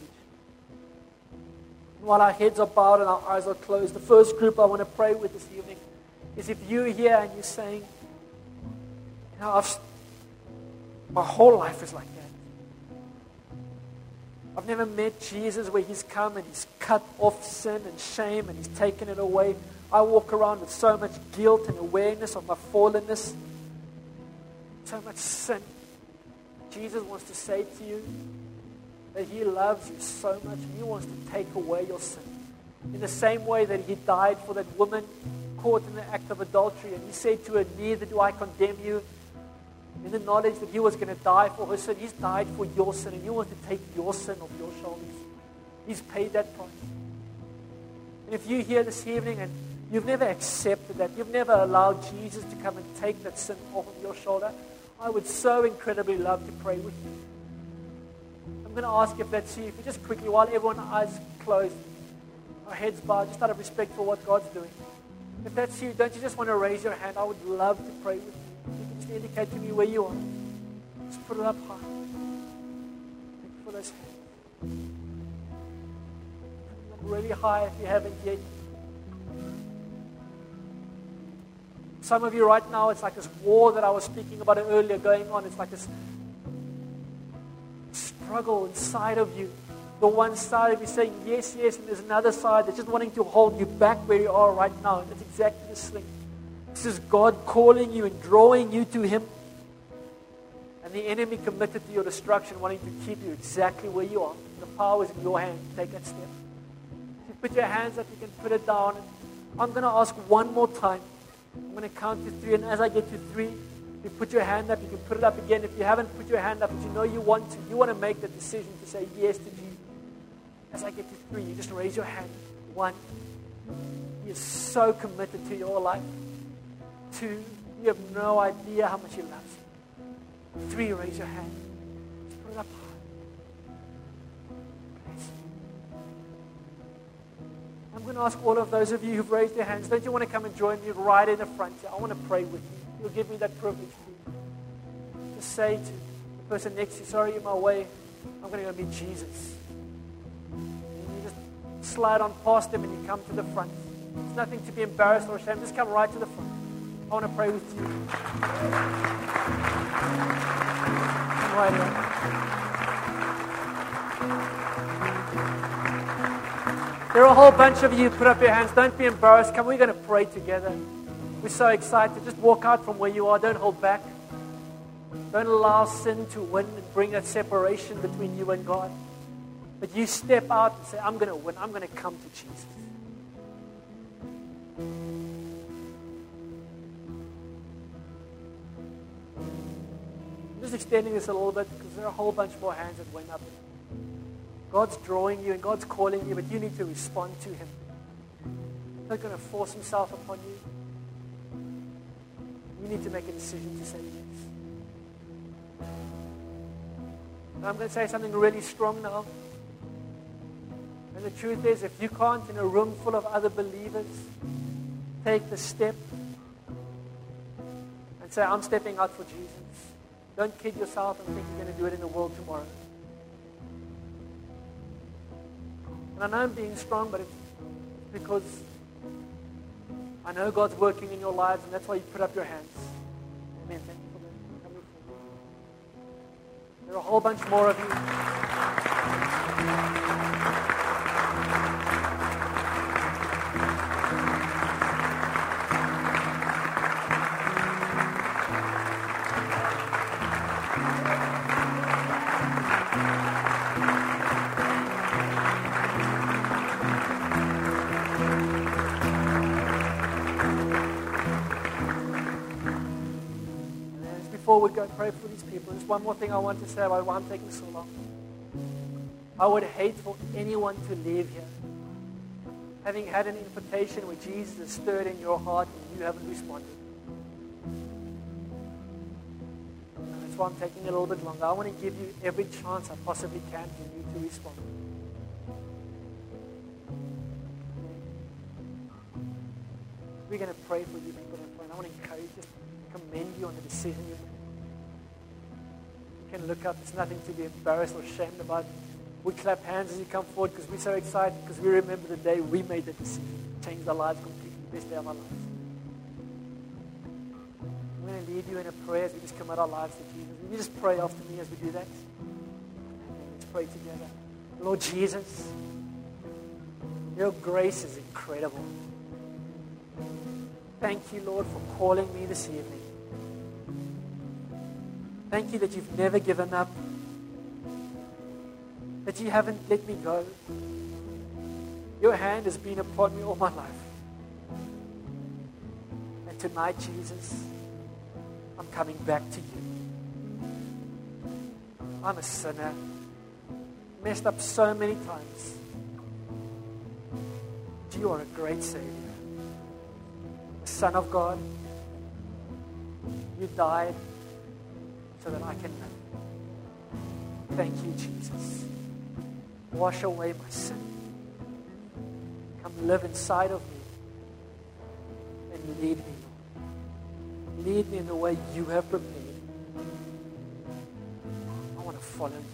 And while our heads are bowed and our eyes are closed, the first group I want to pray with this evening is if you're here and you're saying, you know, my whole life is like that. I've never met Jesus where he's come and he's cut off sin and shame and he's taken it away. I walk around with so much guilt and awareness of my fallenness, so much sin. Jesus wants to say to you that he loves you so much and he wants to take away your sin. In the same way that he died for that woman caught in the act of adultery and he said to her, neither do I condemn you. In the knowledge that he was going to die for her sin, he's died for your sin and he wants to take your sin off your shoulders. He's paid that price. And if you're here this evening and you've never accepted that, you've never allowed Jesus to come and take that sin off of your shoulder, I would so incredibly love to pray with you. I'm going to ask if that's you, if you just quickly, while everyone's eyes closed, our heads bowed, just out of respect for what God's doing. If that's you, don't you just want to raise your hand? I would love to pray with you. You can just indicate to me where you are. Just put it up high. Thank you for those hands. Put them really high if you haven't yet. Some of you right now, it's like this war that I was speaking about earlier going on. It's like this struggle inside of you. The one side of you saying yes, yes, and there's another side that's just wanting to hold you back where you are right now. And that's exactly this thing. This is God calling you and drawing you to him. And the enemy committed to your destruction, wanting to keep you exactly where you are. The power is in your hand. Take that step. If you put your hands up, you can put it down. And I'm going to ask one more time. I'm going to count to 3. And as I get to 3, if you put your hand up, you can put it up again. If you haven't put your hand up, but you know you want to make the decision to say yes to Jesus. As I get to 3, you just raise your hand. 1, he is so committed to your life. 2, you have no idea how much he loves you. 3, raise your hand. Just put it up high. Bless you. I'm going to ask all of those of you who've raised your hands, don't you want to come and join me right in the front here? I want to pray with you. You'll give me that privilege. Just say to the person next to you, sorry, in my way. I'm going to go meet Jesus. Slide on past them and you come to the front. There's nothing to be embarrassed or ashamed. Just come right to the front. I want to pray with you. Come right here. There are a whole bunch of you. Put up your hands. Don't be embarrassed. Come, we're going to pray together. We're so excited. Just walk out from where you are. Don't hold back. Don't allow sin to win and bring that separation between you and God. But you step out and say, I'm going to win. I'm going to come to Jesus. I'm just extending this a little bit because there are a whole bunch more hands that went up. God's drawing you and God's calling you, but you need to respond to him. He's not going to force himself upon you. You need to make a decision to say yes. And I'm going to say something really strong now. And the truth is, if you can't, in a room full of other believers, take the step and say, I'm stepping out for Jesus. Don't kid yourself and think you're going to do it in the world tomorrow. And I know I'm being strong, but it's because I know God's working in your lives, and that's why you put up your hands. Amen. Thank you for coming forward. There are a whole bunch more of you. Before we go pray for these people, just one more thing I want to say about why I'm taking so long. I would hate for anyone to leave here having had an invitation where Jesus is stirred in your heart and you haven't responded. And that's why I'm taking a little bit longer. I want to give you every chance I possibly can for you to respond. We're going to pray for you people in front. I want to encourage you, just commend you on the decision you made. You can look up. There's nothing to be embarrassed or ashamed about. We clap hands as you come forward because we're so excited because we remember the day we made that decision. Changed our lives completely. Best day of our lives. I'm going to lead you in a prayer as we just commit our lives to Jesus. Will you just pray after me as we do that? Let's pray together. Lord Jesus, your grace is incredible. Thank you, Lord, for calling me this evening. Thank you that you've never given up, that you haven't let me go. Your hand has been upon me all my life. And tonight, Jesus, I'm coming back to you. I'm a sinner, messed up so many times. But you are a great Savior. Son of God, you died so that I can live. Thank you, Jesus. Wash away my sin. Come live inside of me and lead me, Lord. Lead me in the way you have prepared. I want to follow you.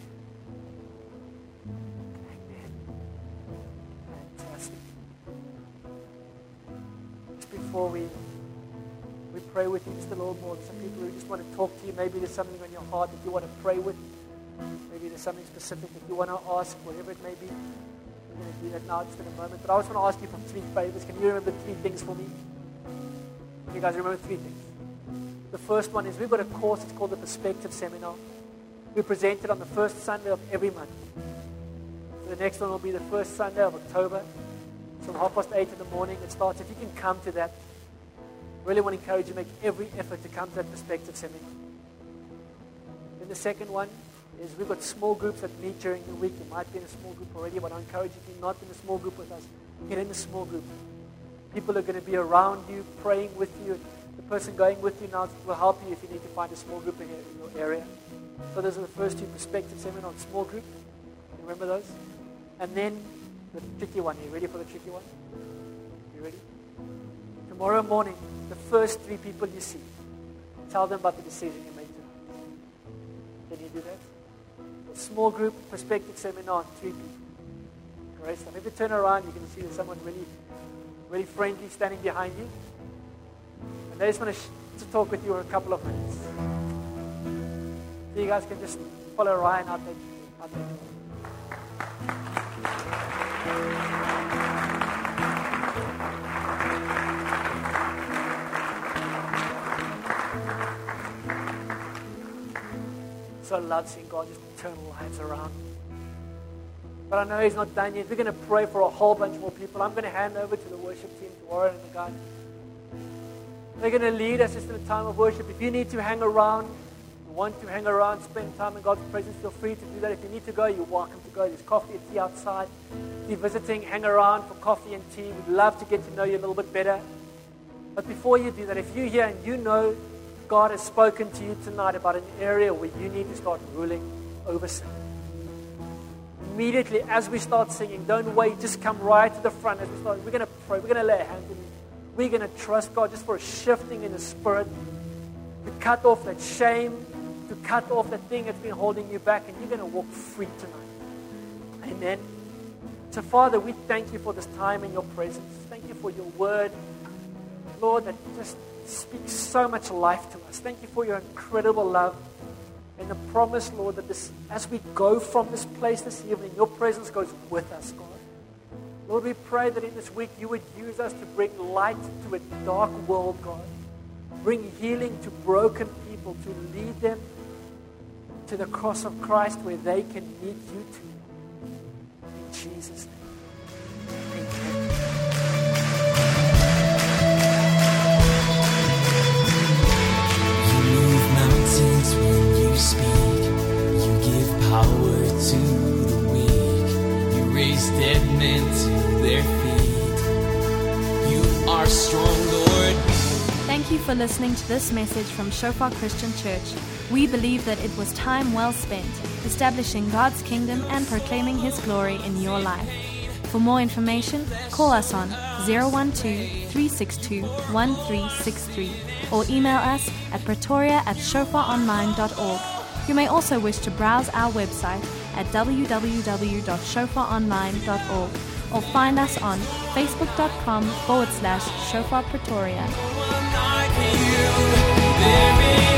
Before we pray with you just a little more, some people who just want to talk to you, maybe there's something on your heart that you want to pray with, maybe there's something specific that you want to ask, whatever it may be. We're going to do that now just in a moment, but I just want to ask you for 3 favors. Can you remember 3 things for me? Can you guys remember 3 things? The first one is we've got a course, it's called the Perspective Seminar. We present it on the first Sunday of every month. So the next one will be the first Sunday of October. From 8:30 in the morning it starts. If you can come to that, I really want to encourage you to make every effort to come to that Perspective Seminar. Then the second one is we've got small groups that meet during the week. You might be in a small group already, but I encourage you, if you're not in a small group with us, get in a small group. People are going to be around you, praying with you. The person going with you now will help you if you need to find a small group in your area. So those are the first 2 Perspective Seminar on small group. You remember those? And then the tricky one. Are you ready for the tricky one? You ready? Tomorrow morning, the first 3 people you see, tell them about the decision you made tonight. Can you do that? A small group Perspective Seminar on 3 people. Great stuff. If you turn around, you can see there's someone really, really friendly standing behind you. And they just want to talk with you for a couple of minutes. So you guys can just follow Ryan out there. So I love seeing God just turn lives around. But I know He's not done yet. We're going to pray for a whole bunch more people. I'm going to hand over to the worship team, to Warren and the guys. They're going to lead us just in a time of worship. If you need to hang around, you want to hang around, spend time in God's presence, feel free to do that. If you need to go, you're welcome to go. There's coffee and tea outside. If you're visiting, hang around for coffee and tea. We'd love to get to know you a little bit better. But before you do that, if you're here and you know God has spoken to you tonight about an area where you need to start ruling over sin, immediately as we start singing, don't wait, just come right to the front as we start. We're going to pray, we're going to lay a hand on you. We're going to trust God just for a shifting in the spirit, to cut off that shame, to cut off that thing that's been holding you back, and you're going to walk free tonight. Amen. So Father, we thank you for this time in your presence. Thank you for your word. Lord, that just speaks so much life to us. Thank you for your incredible love and the promise, Lord, that as we go from this place this evening, your presence goes with us, God. Lord, we pray that in this week you would use us to bring light to a dark world, God. Bring healing to broken people, to lead them to the cross of Christ where they can meet you too. In Jesus' name. Amen. You move mountains when you speak. You give power to the weak. You raise dead men to their feet. You are strong, Lord. Thank you for listening to this message from Shofar Christian Church. We believe that it was time well spent establishing God's kingdom and proclaiming His glory in your life. For more information, call us on 012-362-1363 or email us at pretoria@shofaronline.org. You may also wish to browse our website at www.shofaronline.org or find us on facebook.com/Shofar Pretoria. There is